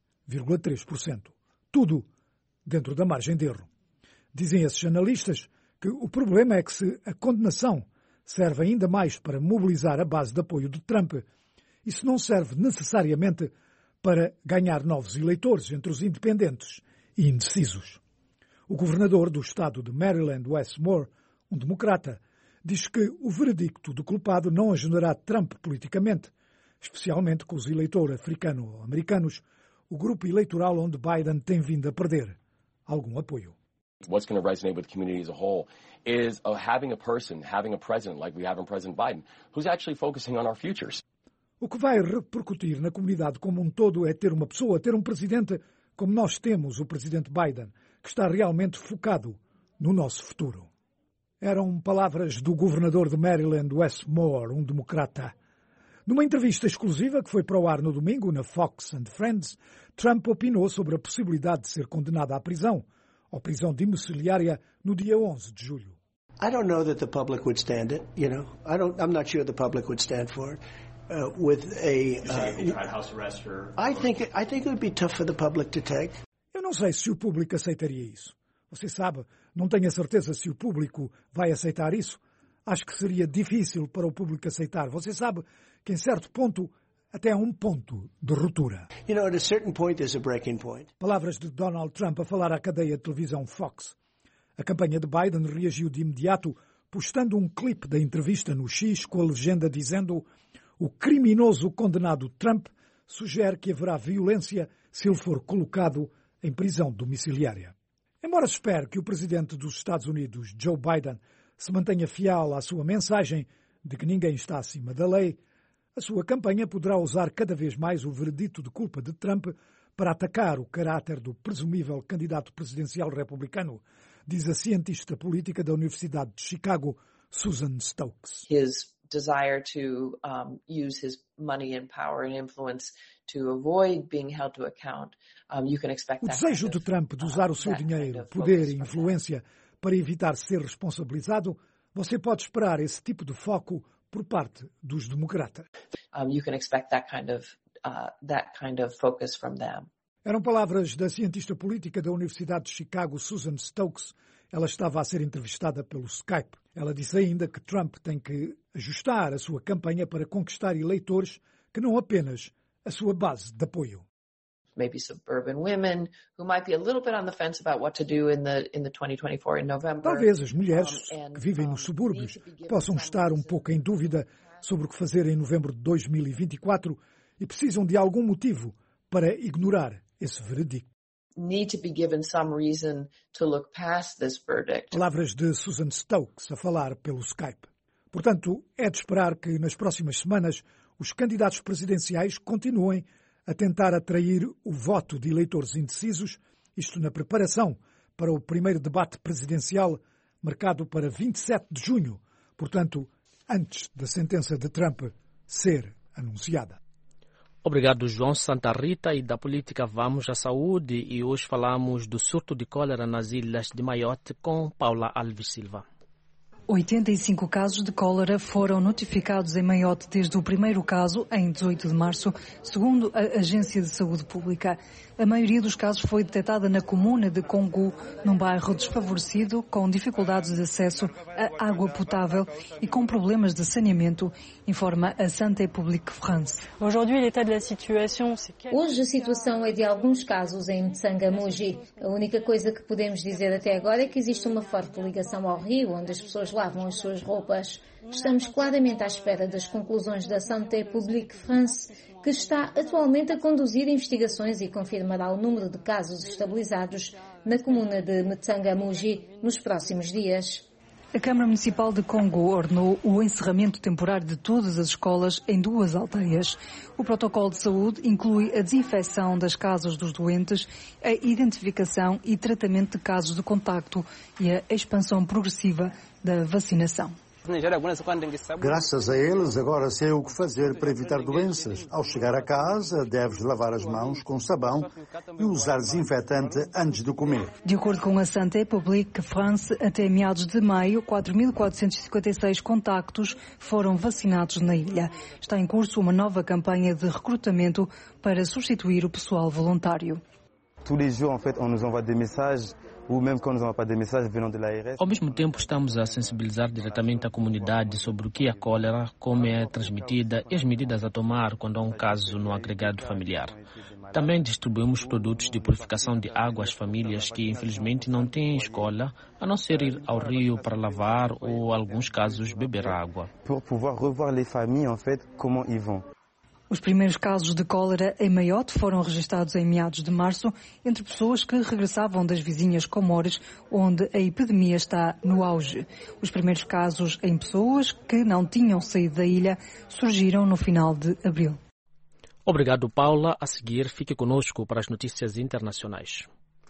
2,3%. Tudo dentro da margem de erro. Dizem esses analistas que o problema é que se a condenação serve ainda mais para mobilizar a base de apoio de Trump, isso não serve necessariamente para ganhar novos eleitores entre os independentes e indecisos. O governador do estado de Maryland, Wes Moore, um democrata, diz que o veredicto do culpado não ajudará Trump politicamente, especialmente com os eleitores africano-americanos, o grupo eleitoral onde Biden tem vindo a perder algum apoio. What's going to resonate with the community as a whole is having a person, having a president like we have in President Biden, who's actually focusing on our futures. O que vai repercutir na comunidade como um todo é ter uma pessoa, ter um presidente como nós temos o presidente Biden, que está realmente focado no nosso futuro. Eram palavras do governador de Maryland, Wes Moore, um democrata. Numa entrevista exclusiva que foi para o ar no domingo na Fox and Friends, Trump opinou sobre a possibilidade de ser condenado à prisão, ou prisão domiciliária, no dia 11 de julho. I don't know that the public would stand it, you know. I'm not sure the public would stand for it. I think it would be tough for the public to take. Eu não sei se o público aceitaria isso. Você sabe, não tenho a certeza se o público vai aceitar isso. Acho que seria difícil para o público aceitar. Você sabe que em certo ponto, até um ponto de ruptura. You know, at a certain point there's a breaking point. Palavras de Donald Trump a falar à cadeia de televisão Fox. A campanha de Biden reagiu de imediato, postando um clipe da entrevista no X com a legenda dizendo: o criminoso condenado Trump sugere que haverá violência se ele for colocado em prisão domiciliária. Embora se espere que o presidente dos Estados Unidos, Joe Biden, se mantenha fiel à sua mensagem de que ninguém está acima da lei, a sua campanha poderá usar cada vez mais o veredito de culpa de Trump para atacar o caráter do presumível candidato presidencial republicano, diz a cientista política da Universidade de Chicago, Susan Stokes. His desire to use his money and power and influence to avoid being held to account. You can expect o desejo de Trump de usar o seu dinheiro, poder e influência para evitar ser responsabilizado, você pode esperar esse tipo de foco por parte dos democratas. You can expect that kind of focus from them. Eram palavras da cientista política da Universidade de Chicago, Susan Stokes. Ela estava a ser entrevistada pelo Skype. Ela disse ainda que Trump tem que ajustar a sua campanha para conquistar eleitores que não apenas a sua base de apoio. Maybe suburban women who might be a little bit on the fence about what to do in the 2024 in November. Talvez as mulheres que vivem nos subúrbios possam estar um pouco em dúvida sobre o que fazer em novembro de 2024 e precisam de algum motivo para ignorar esse veredicto. Need to be given some reason to look past this verdict. Palavras de Susan Stokes a falar pelo Skype. Portanto, é de esperar que nas próximas semanas os candidatos presidenciais continuem a tentar atrair o voto de eleitores indecisos, isto na preparação para o primeiro debate presidencial marcado para 27 de junho, portanto, antes da sentença de Trump ser anunciada. Obrigado, João Santa Rita. E da política vamos à saúde e hoje falamos do surto de cólera nas ilhas de Maiote com Paula Alves Silva. 85 casos de cólera foram notificados em Maiote desde o primeiro caso, em 18 de março, segundo a Agência de Saúde Pública. A maioria dos casos foi detectada na comuna de Congo, num bairro desfavorecido, com dificuldades de acesso à água potável e com problemas de saneamento, informa a Santé Publique France. Hoje a situação é de alguns casos em Mtsanga-Muji. A única coisa que podemos dizer até agora é que existe uma forte ligação ao rio, onde as pessoas lavam as suas roupas. Estamos claramente à espera das conclusões da Santé Publique France, que está atualmente a conduzir investigações e confirmará o número de casos estabilizados na comuna de Mtsanga-Muji nos próximos dias. A Câmara Municipal de Congo ordenou o encerramento temporário de todas as escolas em 2 aldeias. O protocolo de saúde inclui a desinfecção das casas dos doentes, a identificação e tratamento de casos de contacto e a expansão progressiva da vacinação. Graças a eles, agora sei o que fazer para evitar doenças. Ao chegar a casa, deves lavar as mãos com sabão e usar desinfetante antes de comer. De acordo com a Santé Publique France, até meados de maio, 4.456 contactos foram vacinados na ilha. Está em curso uma nova campanha de recrutamento para substituir o pessoal voluntário. Todos os dias, on nous envoie des messages. Ao mesmo tempo, estamos a sensibilizar diretamente a comunidade sobre o que é a cólera, como é transmitida e as medidas a tomar quando há um caso no agregado familiar. Também distribuímos produtos de purificação de água às famílias que, infelizmente, não têm escola, a não ser ir ao rio para lavar ou, em alguns casos, beber água. Pour pouvoir revoir les familles, en fait, comment ils vont. Os primeiros casos de cólera em Maiote foram registrados em meados de março entre pessoas que regressavam das vizinhas Comores, onde a epidemia está no auge. Os primeiros casos em pessoas que não tinham saído da ilha surgiram no final de abril. Obrigado, Paula. A seguir, fique conosco para as notícias internacionais.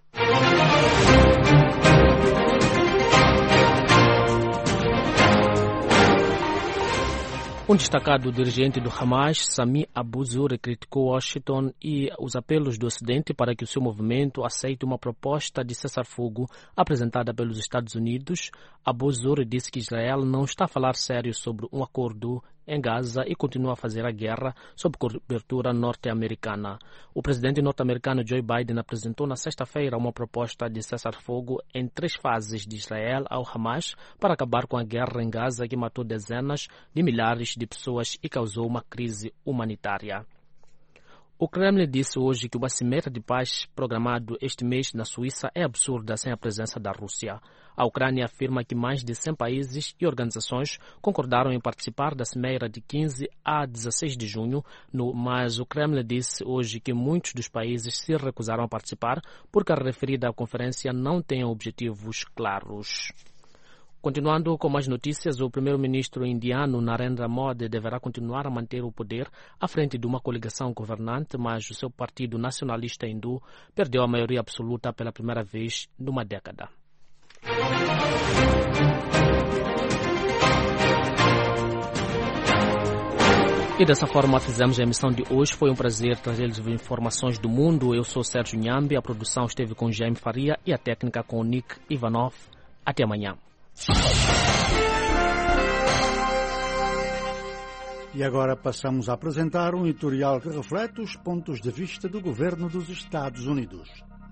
Um destacado dirigente do Hamas, Sami Abu Zuhri, criticou Washington e os apelos do Ocidente para que o seu movimento aceite uma proposta de cessar-fogo apresentada pelos Estados Unidos. Abu Zuhri disse que Israel não está a falar sério sobre um acordo em Gaza e continua a fazer a guerra sob cobertura norte-americana. O presidente norte-americano Joe Biden apresentou na sexta-feira uma proposta de cessar-fogo em 3 fases de Israel ao Hamas para acabar com a guerra em Gaza que matou dezenas de milhares de pessoas e causou uma crise humanitária. O Kremlin disse hoje que uma cimeira de paz programado este mês na Suíça é absurda sem a presença da Rússia. A Ucrânia afirma que mais de 100 países e organizações concordaram em participar da cimeira de 15 a 16 de junho, mas o Kremlin disse hoje que muitos dos países se recusaram a participar porque a referida conferência não tem objetivos claros. Continuando com mais notícias, o primeiro-ministro indiano Narendra Modi deverá continuar a manter o poder à frente de uma coligação governante, mas o seu partido nacionalista hindu perdeu a maioria absoluta pela primeira vez numa década. E dessa forma fizemos a emissão de hoje. Foi um prazer trazer-lhes informações do mundo. Eu sou Sérgio Nhambi, a produção esteve com Jaime Faria e a técnica com Nick Ivanov. Até amanhã. E agora passamos a apresentar um editorial que reflete os pontos de vista do governo dos Estados Unidos.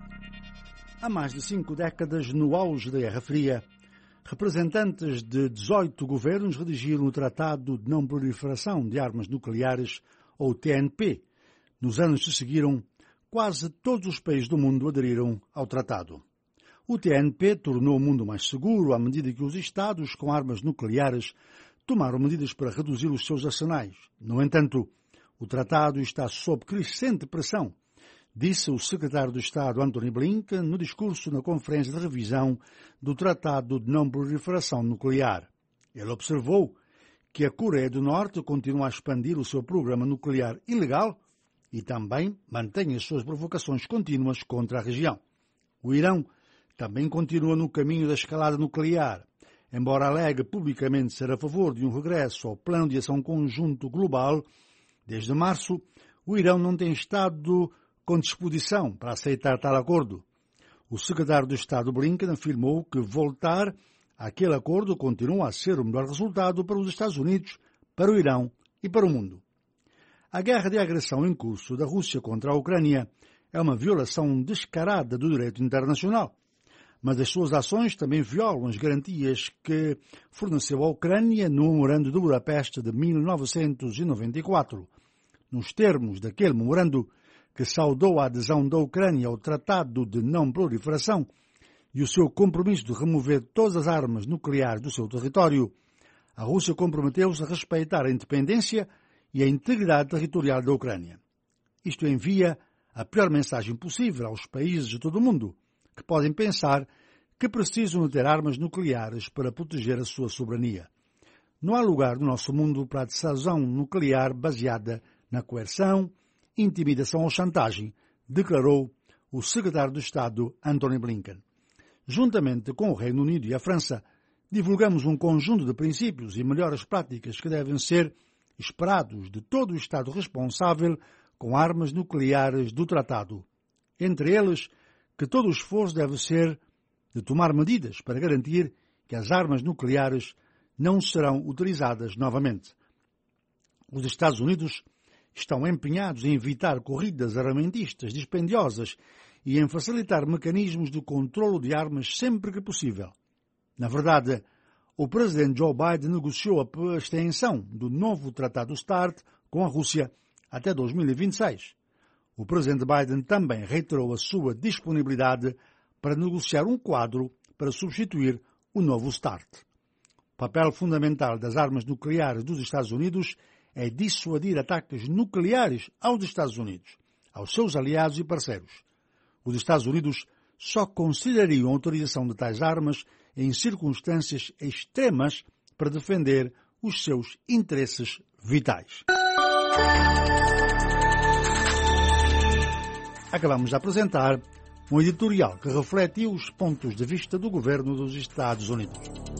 Há mais de 5 décadas, no auge da Guerra Fria, representantes de 18 governos redigiram o Tratado de Não Proliferação de Armas Nucleares, ou TNP. Nos anos que seguiram, quase todos os países do mundo aderiram ao tratado. O TNP tornou o mundo mais seguro à medida que os Estados com armas nucleares tomaram medidas para reduzir os seus arsenais. No entanto, o tratado está sob crescente pressão, disse o secretário de Estado Antony Blinken no discurso na Conferência de Revisão do Tratado de Não Proliferação Nuclear. Ele observou que a Coreia do Norte continua a expandir o seu programa nuclear ilegal e também mantém as suas provocações contínuas contra a região. O Irão também continua no caminho da escalada nuclear. Embora alegue publicamente ser a favor de um regresso ao Plano de Ação Conjunto Global, desde março, o Irão não tem estado com disposição para aceitar tal acordo. O secretário de Estado Blinken afirmou que voltar àquele acordo continua a ser o melhor resultado para os Estados Unidos, para o Irão e para o mundo. A guerra de agressão em curso da Rússia contra a Ucrânia é uma violação descarada do direito internacional. Mas as suas ações também violam as garantias que forneceu a Ucrânia no memorando de Budapeste de 1994. Nos termos daquele memorando, que saudou a adesão da Ucrânia ao Tratado de Não Proliferação e o seu compromisso de remover todas as armas nucleares do seu território, a Rússia comprometeu-se a respeitar a independência e a integridade territorial da Ucrânia. Isto envia a pior mensagem possível aos países de todo o mundo, que podem pensar que precisam de ter armas nucleares para proteger a sua soberania. Não há lugar no nosso mundo para a dissuasão nuclear baseada na coerção, intimidação ou chantagem, declarou o secretário de Estado Antony Blinken. Juntamente com o Reino Unido e a França, divulgamos um conjunto de princípios e melhores práticas que devem ser esperados de todo o Estado responsável com armas nucleares do tratado. Entre eles, que todo o esforço deve ser de tomar medidas para garantir que as armas nucleares não serão utilizadas novamente. Os Estados Unidos estão empenhados em evitar corridas armamentistas dispendiosas e em facilitar mecanismos de controlo de armas sempre que possível. Na verdade, o presidente Joe Biden negociou a extensão do novo Tratado START com a Rússia até 2026. O presidente Biden também reiterou a sua disponibilidade para negociar um quadro para substituir o novo START. O papel fundamental das armas nucleares dos Estados Unidos é dissuadir ataques nucleares aos Estados Unidos, aos seus aliados e parceiros. Os Estados Unidos só considerariam a autorização de tais armas em circunstâncias extremas para defender os seus interesses vitais. Acabamos de apresentar um editorial que refletiu os pontos de vista do governo dos Estados Unidos.